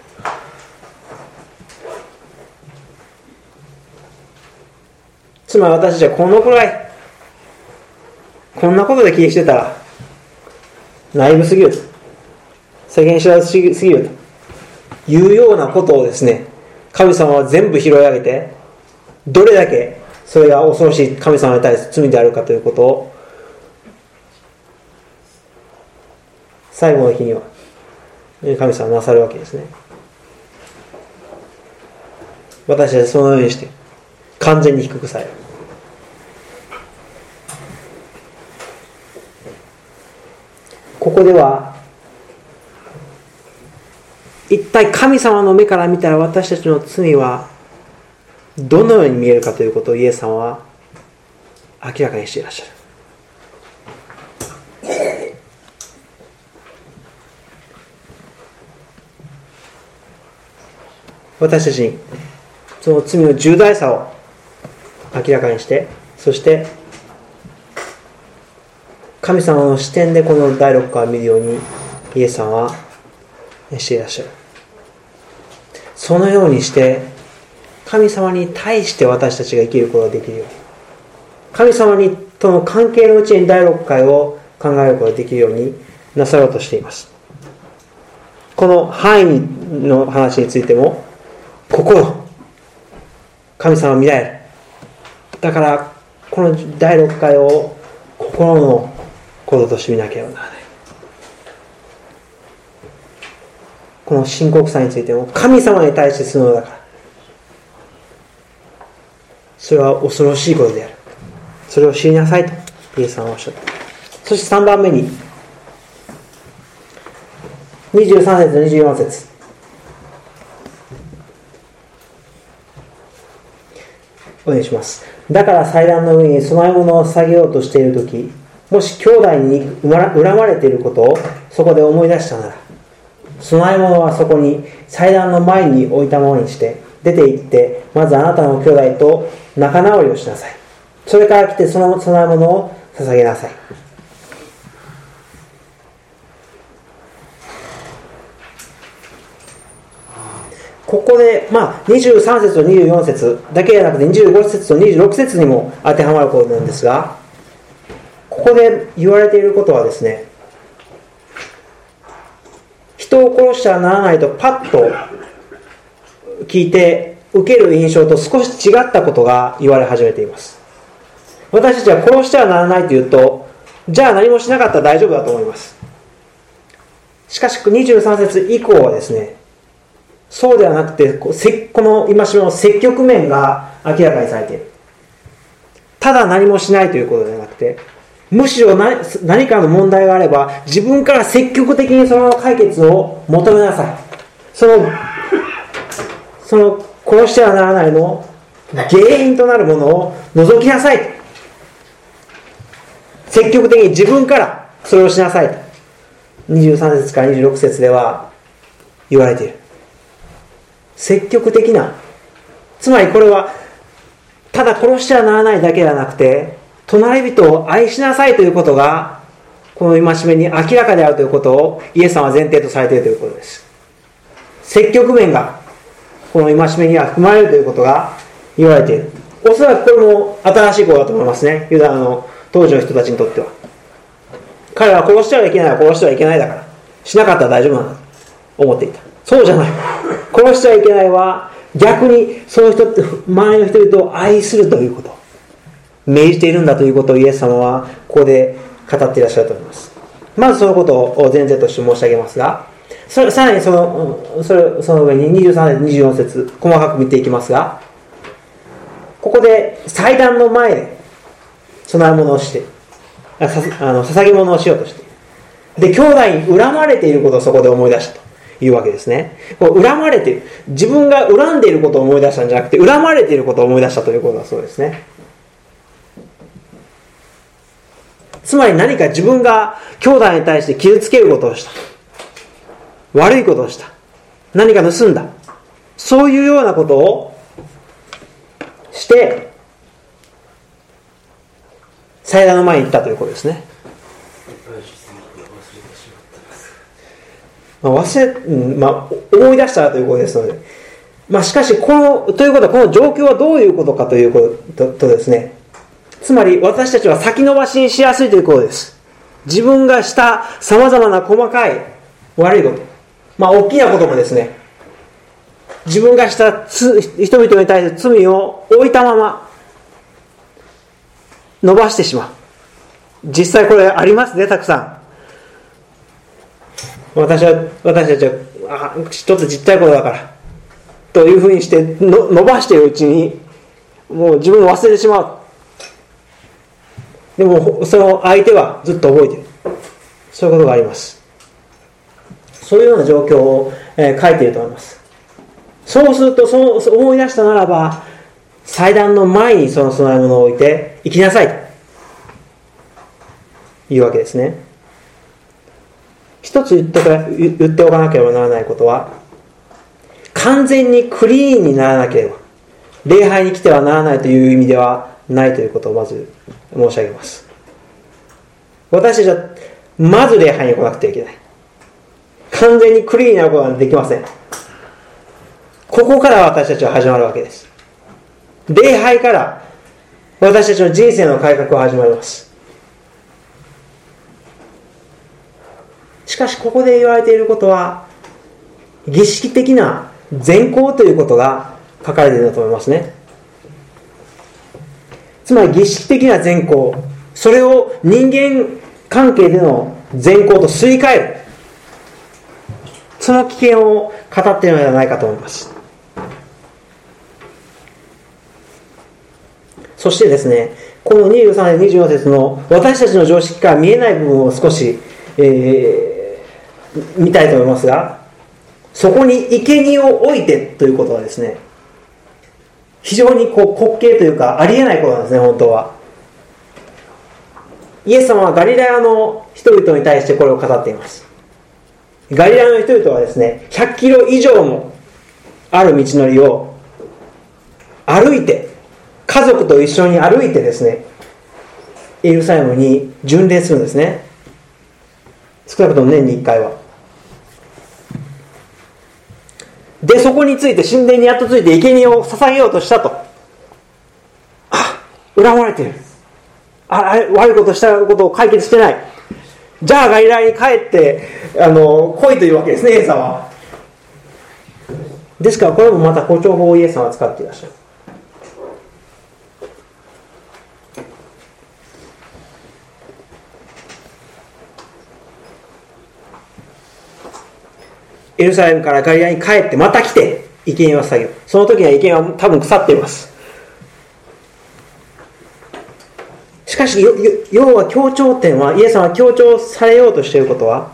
つまり私たちはこのくらい、こんなことで気にしてたらナイブすぎる、世間知らずすぎるというようなことをですね、神様は全部拾い上げて、どれだけそれが恐ろしい神様に対する罪であるかということを最後の日には神様はなさるわけですね。私たちはそのようにして完全に低くされる。ここでは一体神様の目から見たら私たちの罪はどのように見えるかということをイエス様は明らかにしていらっしゃる。私たちにその罪の重大さを明らかにして、そして神様の視点でこの第六感を見るようにイエス様はしていらっしゃる。そのようにして神様に対して私たちが生きることができるように、神様にとの関係のうちに第六回を考えることができるようになさろうとしています。この範囲の話についても、心、神様を見られる。だからこの第六回を心のこととして見なければならない。この深刻さについても神様に対してするのだから、それは恐ろしいことである。それを知りなさいとイエス様はおっしゃった。そしてさんばんめににじゅうさん節にじゅうよん節、お願いします。だから祭壇の上に供え物を捧げようとしているとき、もし兄弟に恨まれていることをそこで思い出したなら、供え物はそこに祭壇の前に置いたものにして出て行って、まずあなたの兄弟と仲直りをしなさい。それから来てその供え物を捧げなさい。ここで、まあ、にじゅうさん節とにじゅうよん節だけじゃなくてにじゅうご節とにじゅうろく節にも当てはまることなんですが、ここで言われていることはですね、人を殺してはならないとパッと聞いて受ける印象と少し違ったことが言われ始めています。私たちは殺してはならないというと、じゃあ何もしなかったら大丈夫だと思います。しかしにじゅうさん節以降はですね、そうではなくて、この戒めの積極面が明らかにされている。ただ何もしないということではなくて、むしろ 何, 何かの問題があれば自分から積極的にその解決を求めなさい。そのその殺してはならないの原因となるものを除きなさい。積極的に自分からそれをしなさいとにじゅうさん節からにじゅうろく節では言われている。積極的な、つまりこれはただ殺してはならないだけではなくて、隣人を愛しなさいということがこの戒めに明らかであるということをイエス様は前提とされているということです。積極面がこの戒めには含まれるということが言われている。おそらくこれも新しいことだと思いますね、ユダヤの当時の人たちにとっては。彼らは殺してはいけないは殺してはいけないだから、しなかったら大丈夫なんだと思っていた。そうじゃない。殺してはいけないは逆にその人、周りの人々を愛するということを命じているんだということをイエス様はここで語っていらっしゃると思います。まずそのことを前提として申し上げますが、それさらにその、それその上ににじゅうさん節にじゅうよん節細かく見ていきますが、ここで祭壇の前で供え物をしてああの捧げ物をしようとしている。で、兄弟に恨まれていることをそこで思い出したというわけですね。こう恨まれている、自分が恨んでいることを思い出したんじゃなくて、恨まれていることを思い出したということだそうですね。 つまり何か自分が兄弟に対して傷つけることをした、悪いことをした、何か盗んだ、そういうようなことをして祭壇の前に行ったということですね。まあ、忘れ、うんまあ、思い出したということですので、まあ、しかしこのということは、この状況はどういうことかということとですね、つまり私たちは先延ばしにしやすいということです。自分がしたさまざまな細かい悪いこと、まあ大きなこともですね、自分がしたつ人々に対する罪を置いたまま伸ばしてしまう。実際これありますね、たくさん。私は私たちはあちょっとちっちゃいことだからというふうにしての伸ばしているうちにもう自分を忘れてしまう。でもその相手はずっと覚えている、そういうことがあります。そういうような状況を、えー、書いていると思います。そうするとその思い出したならば、祭壇の前にその供え物を置いて行きなさいというわけですね。一つ言ってか言っておかなければならないことは、完全にクリーンにならなければ礼拝に来てはならないという意味ではないということをまず申し上げます。私たちはまず礼拝に来なくてはいけない。完全にクリーンになることはできません。ここから私たちは始まるわけです。礼拝から私たちの人生の改革は始まります。しかしここで言われていることは、儀式的な善行ということが書かれていると思いますね。つまり儀式的な善行、それを人間関係での善行とすり替える、その危険を語っているのではないかと思います。そしてですね、このにじゅうさん節にじゅうよん節の私たちの常識から見えない部分を少し、えー、見たいと思いますが、そこに生贄を置いてということはですね、非常にこう滑稽というかありえないことなんですね。本当はイエス様はガリラヤの人々に対してこれを語っています。ガリラヤの人々はですね、ひゃくキロ以上もある道のりを歩いて、家族と一緒に歩いてですね、エルサレムに巡礼するんですね。少なくとも年にいっかいは。で、そこについて、神殿にやっとついて生贄を捧げようとしたと。あ、恨まれている。あ、あれ悪いことしたことを解決してない。じゃあガリラヤに帰ってあの来いというわけですね、イエス様は。ですからこれもまた誇張法をイエス様は使っていらっしゃる。エルサレムからガリラヤに帰ってまた来て生贄を捧げる。その時には生贄は多分腐っています。しかし要は強調点は、イエス様は強調されようとしていることは、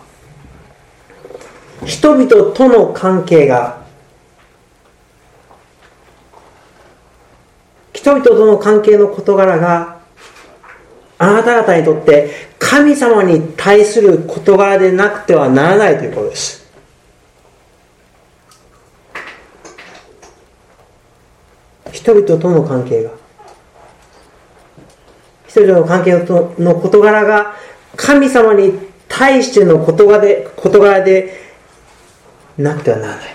人々との関係が、人々との関係の事柄があなた方にとって神様に対する事柄でなくてはならないということです。人々との関係が、人々の関係の事柄が神様に対しての事柄で、事柄でなくてはならない。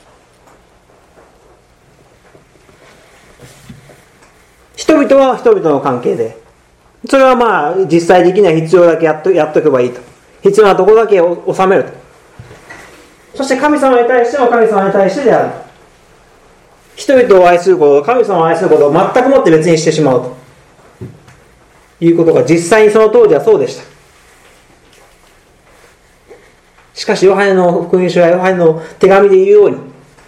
人々は人々の関係で、それはまあ実際的には必要だけやっと、やっとけばいいと。必要なところだけを収めると。そして神様に対しても神様に対してである。人々を愛すること、神様を愛することを全くもって別にしてしまうということが実際にその当時はそうでした。しかしヨハネの福音書やヨハネの手紙で言うように、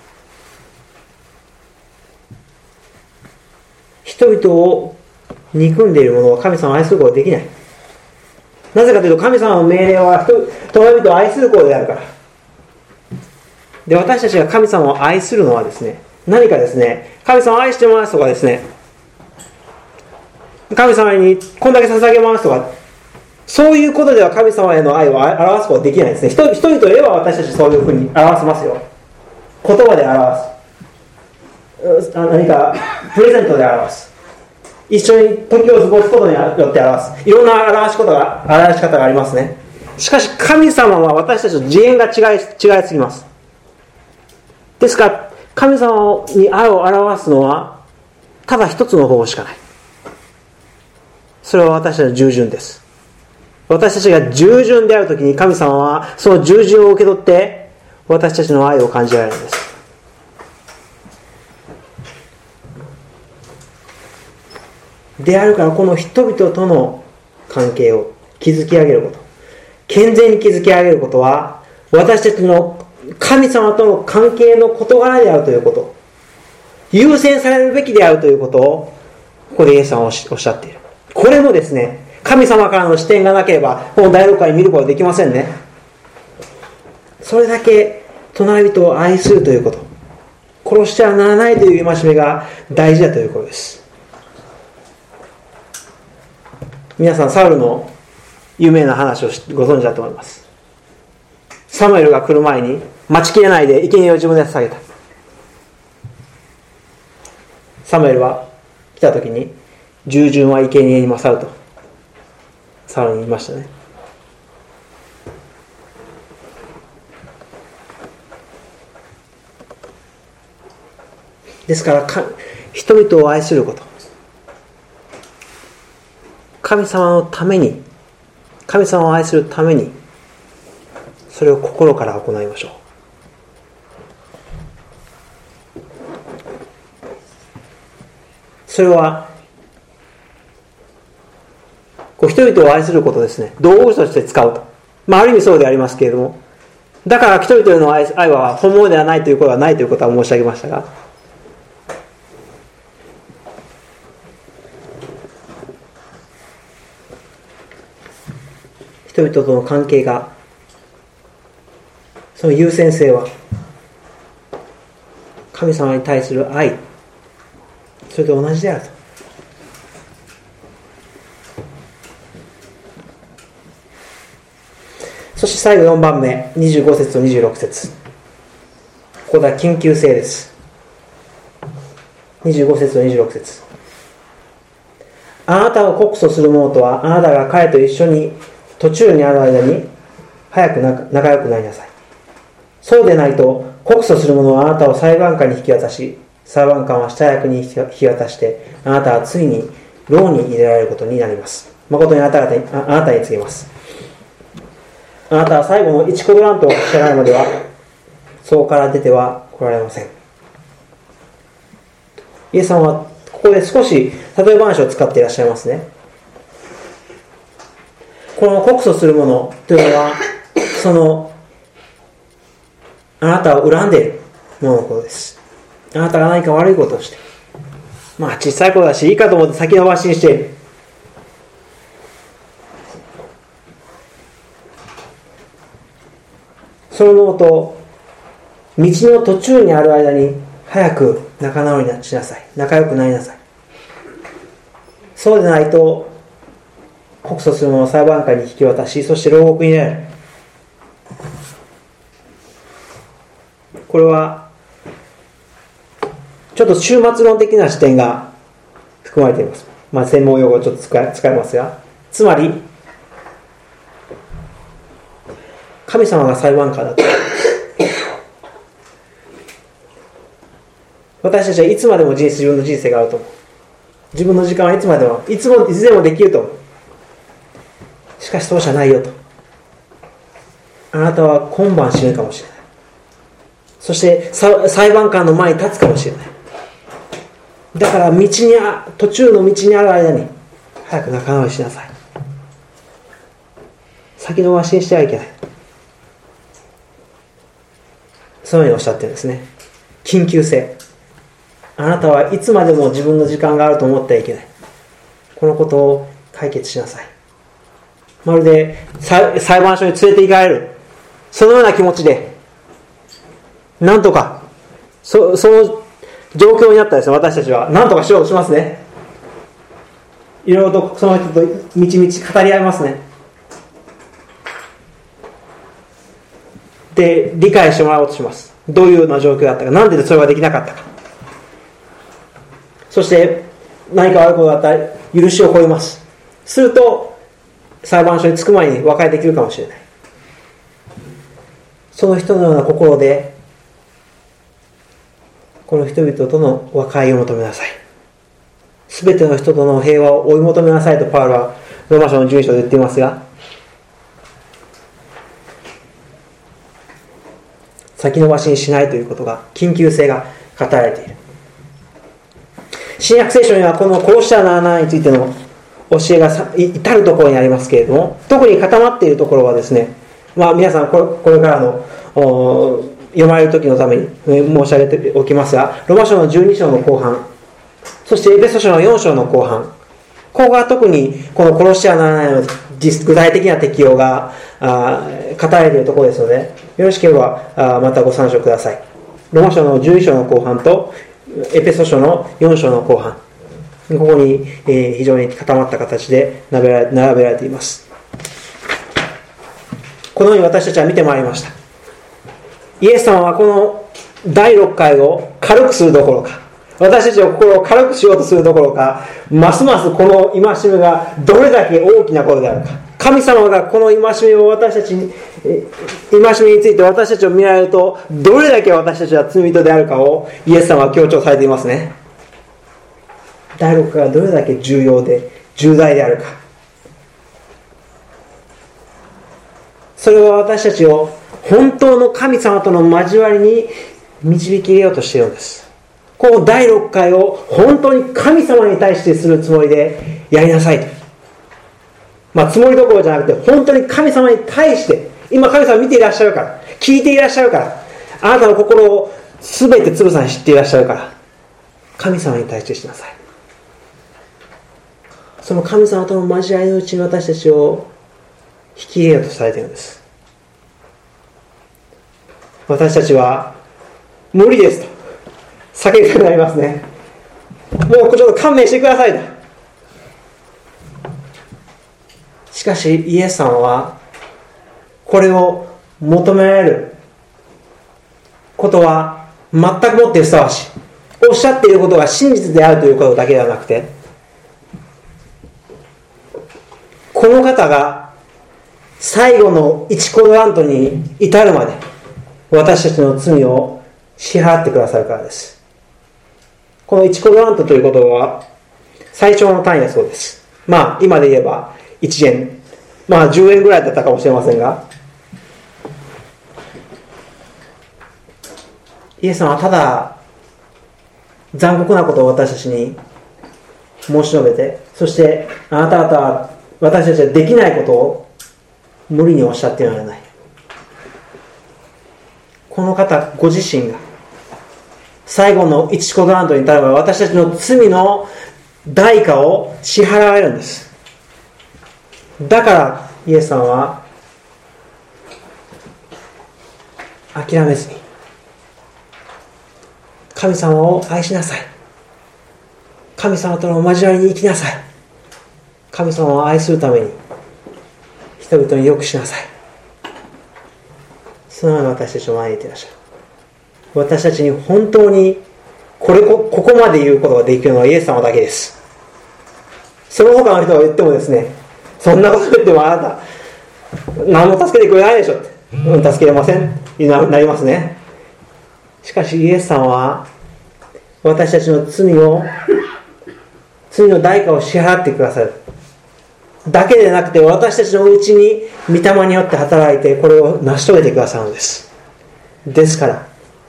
人々を憎んでいる者は神様を愛することができない。なぜかというと、神様の命令は人々を愛することであるから。で、私たちが神様を愛するのはですね、何かですね、神様を愛してますとかですね、神様にこんだけ捧げますとか、 そういうことでは神様への愛を表すことはできないですね。人, 人々といえば私たちそういうふうに表せますよ。言葉で表す、何かプレゼントで表す、一緒に時を過ごすことによって表す、いろんな表し方が表し方がありますね。しかし神様は私たちと次元が違い、違いすぎます。ですから神様に愛を表すのはただ一つの方法しかない。それは私たちの従順です。私たちが従順であるときに神様はその従順を受け取って私たちの愛を感じられるんです。であるからこの人々との関係を築き上げること、健全に築き上げることは私たちの神様との関係の事柄であるということ、優先されるべきであるということをここでイエスさんはおっしゃっている。これもですね、神様からの視点がなければこの第六回見ることはできませんね。それだけ隣人を愛するということ、殺してはならないという戒めが大事だということです。皆さんサウルの有名な話をご存知だと思います。サムエルが来る前に待ちきれないで生贄を自分で捧げた。サムエルは来た時に従順は生贄に勝るとサウルに言いましたね。ですから人々を愛すること、神様のために、神様を愛するためにそれを心から行いましょう。それはこう人々を愛することですね、道具として使うと、まあ、ある意味そうでありますけれども、だから人々への 愛, 愛は本物ではないということはないということは申し上げましたが、人々との関係が、その優先性は神様に対する愛、それと同じであると。そして最後よんばんめ、にじゅうご節とにじゅうろく節、ここでは緊急性です。にじゅうご節とにじゅうろく節、あなたを告訴する者とはあなたが彼と一緒に途中にある間に早く仲良くなりなさい。そうでないと告訴する者はあなたを裁判官に引き渡し、裁判官は下役に引き渡して、あなたはついに牢に入れられることになります。誠にあなた方に、あなたに告げます。あなたは最後の一コブラントを知らないまではそうから出ては来られません。イエスさんはここで少し例え話を使っていらっしゃいますね。この告訴する者というのは、そのあなたを恨んでいる者のことです。あなたが何か悪いことをして、まあ小さいことだしいいかと思って先延ばしにしている。その者と道の途中にある間に早く仲直りしなさい。仲良くなりなさい。そうでないと告訴する者を裁判官に引き渡し、そして牢獄に入れられる。これはちょっと終末論的な視点が含まれています。まあ専門用語をちょっと使い、使いますが、つまり神様が裁判官だと、私たちはいつまでも人生自分の人生があると思う。自分の時間はいつまでもいつもいつでもできると思う。しかしそうじゃないよと。あなたは今晩死ぬかもしれない。そして裁判官の前に立つかもしれない。だから道に途中の道にある間に早く仲直りしなさい。先延ばしにしてはいけない。そのようにおっしゃってるんですね。緊急性。あなたはいつまでも自分の時間があると思ってはいけない。このことを解決しなさい。まるで裁判所に連れて行かれる、そのような気持ちでなんとか そ, その状況になったですね、私たちはなんとかしようとしますね。いろいろとその人とみちみち語り合いますね。 で理解してもらおうとします。どういうような状況だったか、なんでそれができなかったか。そして何か悪いことがあったら許しを請います。すると裁判所に着く前に和解できるかもしれない。その人のような心でこの人々との和解を求めなさい。すべての人との平和を追い求めなさいとパウロはローマ書のじゅうに章で言っていますが、先延ばしにしないということが、緊急性が語られている。新約聖書にはこの殺してはならないについての教えが至るところにありますけれども、特に固まっているところはですね、まあ皆さんこれ、これからの読まれる時のために申し上げておきますが、ローマ書のじゅうに章の後半、そしてエペソ書のよん章の後半、ここが特にこの殺してはならないの具体的な適用があ語られているところですので、よろしければあまたご参照ください。ローマ書のじゅうに章の後半とエペソ書のよん章の後半、ここに、えー、非常に固まった形で並べられ、並べられています。このように私たちは見てまいりました。イエス様はこのだいろっかいを軽くするどころか、私たちの心を軽くしようとするどころか、ますますこの戒めがどれだけ大きなことであるか、神様がこの戒めを私たちに、戒めについて私たちを見られるとどれだけ私たちは罪人であるかをイエス様は強調されていますね。だいろっかいがどれだけ重要で重大であるか、それは私たちを本当の神様との交わりに導き入れようとしているのです。このだいろっかいを本当に神様に対してするつもりでやりなさいと。まあつもりどころじゃなくて、本当に神様に対して、今神様見ていらっしゃるから、聞いていらっしゃるから、あなたの心を全てつぶさに知っていらっしゃるから、神様に対してしなさい。その神様との交わりのうちに私たちを引き入れようとされているんです。私たちは無理ですと叫びたくなりますね。もうちょっと勘弁してくださいと。しかしイエス様はこれを求められることは全くもってふさわしい。おっしゃっていることが真実であるということだけではなくて、この方が最後のいちコロラントに至るまで私たちの罪を支払ってくださるからです。このいちコロラントという言葉は最長の単位だそうです。まあ今で言えばいちえん、まあじゅうえんぐらいだったかもしれませんが、イエス様はただ残酷なことを私たちに申し述べて、そしてあなた方は私たちはできないことを無理におっしゃっているのではない。この方ご自身が最後のいちコロラントに至れば私たちの罪の代価を支払われるんです。だからイエス様は諦めずに神様を愛しなさい、神様との交わりに生きなさい、神様を愛するために人々に良くしなさい、そのような私たちを招いていらっしゃる。私たちに本当にこれこここまで言うことができるのはイエス様だけです。その他の人が言ってもですね、そんなこと言ってもあなた何も助けてくれないでしょって、うん、助けれませんになりますね。しかしイエス様は私たちの罪を罪の代価を支払ってくださるだけでなくて、私たちのうちに御霊によって働いてこれを成し遂げてくださるのです。ですから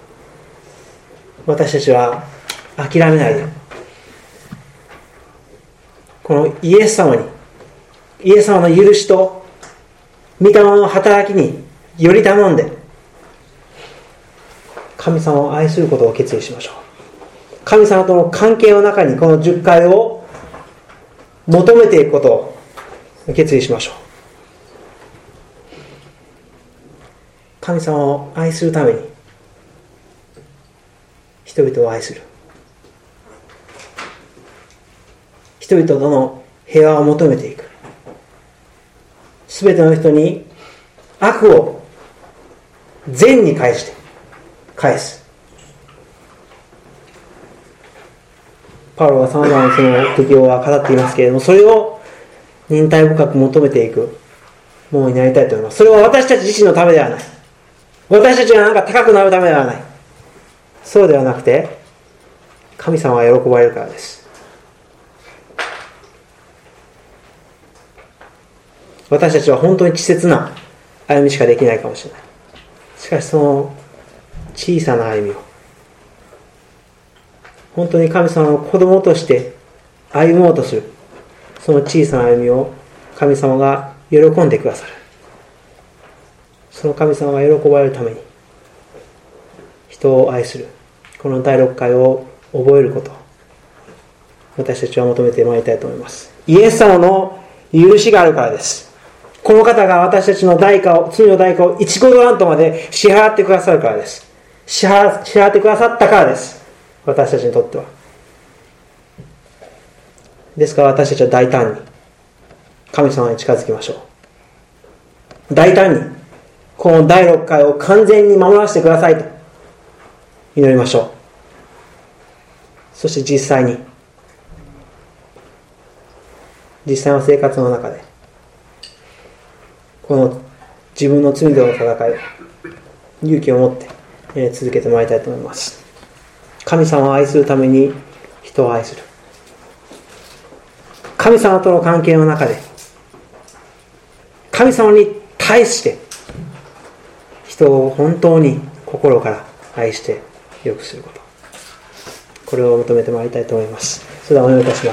私たちは諦めないで、このイエス様に、イエス様の許しと御霊の働きにより頼んで神様を愛することを決意しましょう。神様との関係の中にこの十回を求めていくことを決意しましょう。神様を愛するために人々を愛する、人々との平和を求めていく、すべての人に悪を善に返して返す。パウロはさまざまなその適用は語っていますけれども、それを忍耐深く求めていくものになりたいと思います。それは私たち自身のためではない。私たちがなんか高くなるためではない。そうではなくて、神様が喜ばれるからです。私たちは本当に稚拙な歩みしかできないかもしれない。しかしその小さな歩みを本当に神様の子供として歩もうとする、その小さな歩みを神様が喜んでくださる。その神様が喜ばれるために人を愛するこのだいろっかいを覚えること、私たちは求めてまいりたいと思います。イエス様の許しがあるからです。この方が私たちの代価を、罪の代価をいちコドラントまで支払ってくださるからです。支払、支払ってくださったからです。私たちにとっては。ですから私たちは大胆に神様に近づきましょう。大胆にこのだいろっかいを完全に守らせてくださいと祈りましょう。そして実際に実際の生活の中でこの自分の罪との戦いを勇気を持って続けてまいりたいと思います。神様を愛するために人を愛する。神様との関係の中で神様に対して人を本当に心から愛して良くすること、これを求めてまいりたいと思います。それではお願いいたします。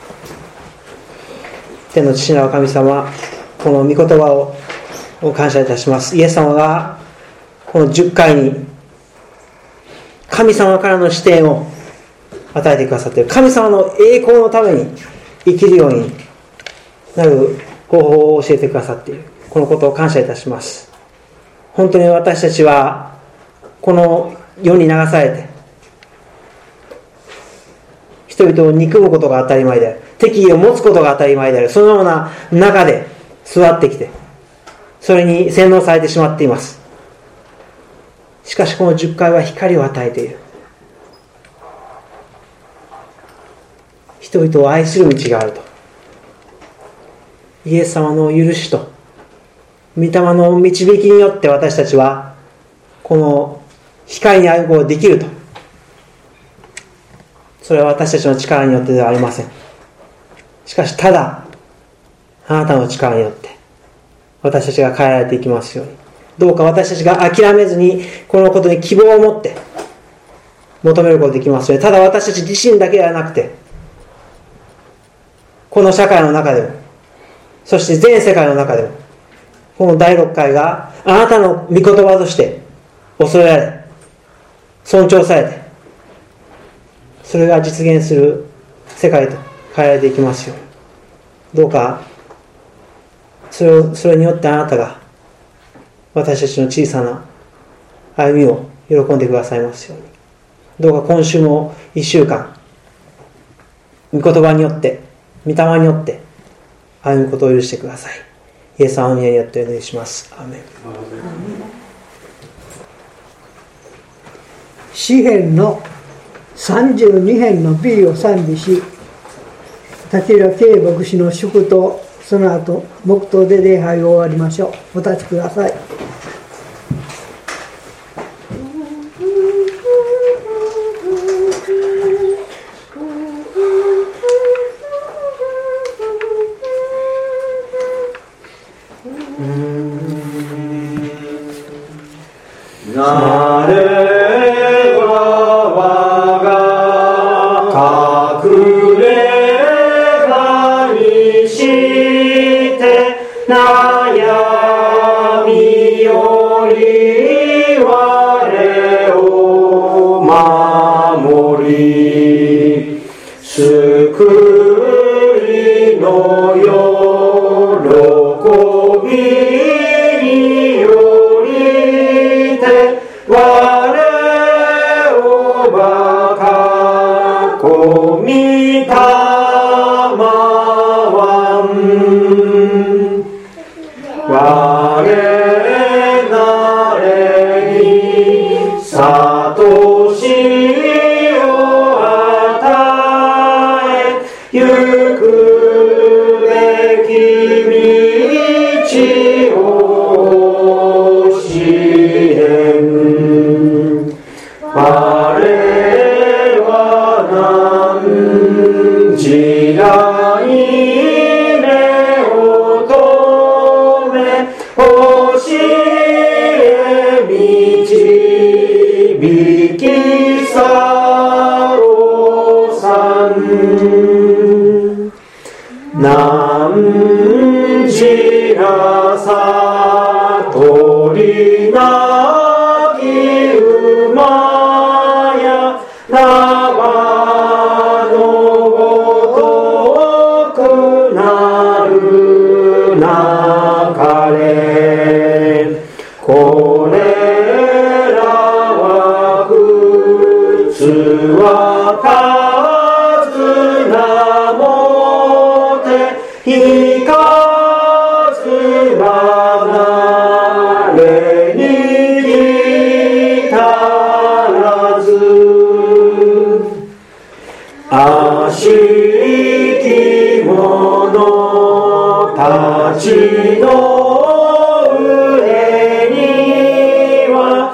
天の父なる神様、この御言葉を感謝いたします。イエス様がこのじゅっかいに神様からの視点を与えてくださっている。神様の栄光のために生きるようになる方法を教えてくださっている。このことを感謝いたします。本当に私たちはこの世に流されて人々を憎むことが当たり前である、敵意を持つことが当たり前である、そのような中で座ってきてそれに洗脳されてしまっています。しかしこのじゅっかいは光を与えている。人々を愛する道があると、イエス様の許しと御霊の導きによって私たちはこの光に歩むことができると。それは私たちの力によってではありません。しかしただあなたの力によって私たちが変えられていきますように、どうか私たちが諦めずにこのことに希望を持って求めることができますように。ただ私たち自身だけではなくてこの社会の中でも、そして全世界の中でもこのだいろっかいがあなたの御言葉として恐れられ尊重されて、それが実現する世界と変えられていきますように。どうかそれを、それによってあなたが私たちの小さな歩みを喜んでくださいますように。どうか今週も一週間御言葉によって御霊によって歩むことを許してください。イエス様の皆によってお願いします。アーメン。 詩編のさんじゅうに編の B を賛美し、竹浦圭牧師の祝祷、その後黙祷で礼拝を終わりましょう。お立ちください。 なれば我が隠れ場にして悩みをびきさろさんなんじらさとりなきうまやなばのごとくなるなかれこれらはふつはかずなもてひかずばなれにきたらずあしきものたちの上には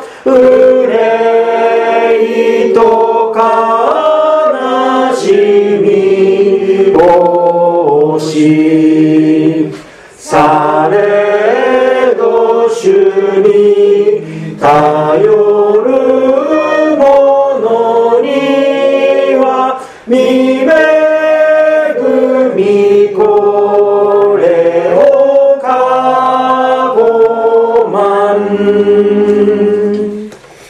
憂いと悲しみをしされど主に頼る者には見恵みこれをかごまん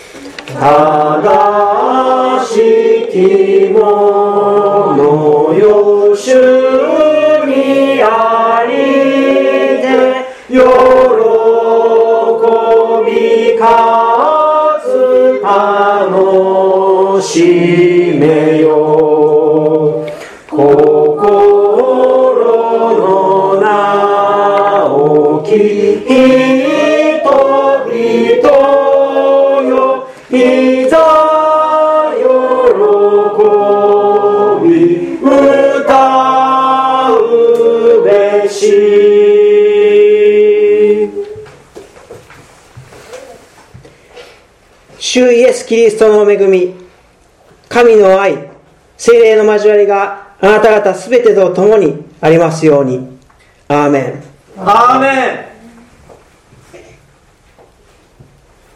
正しきものよ主にありて喜びかつ楽しめよ心の直き人々よいざ喜び歌うべし主イエスキリストの恵み、神の愛、聖霊の交わりがあなた方すべてと共にありますように。アーメン。 アーメン。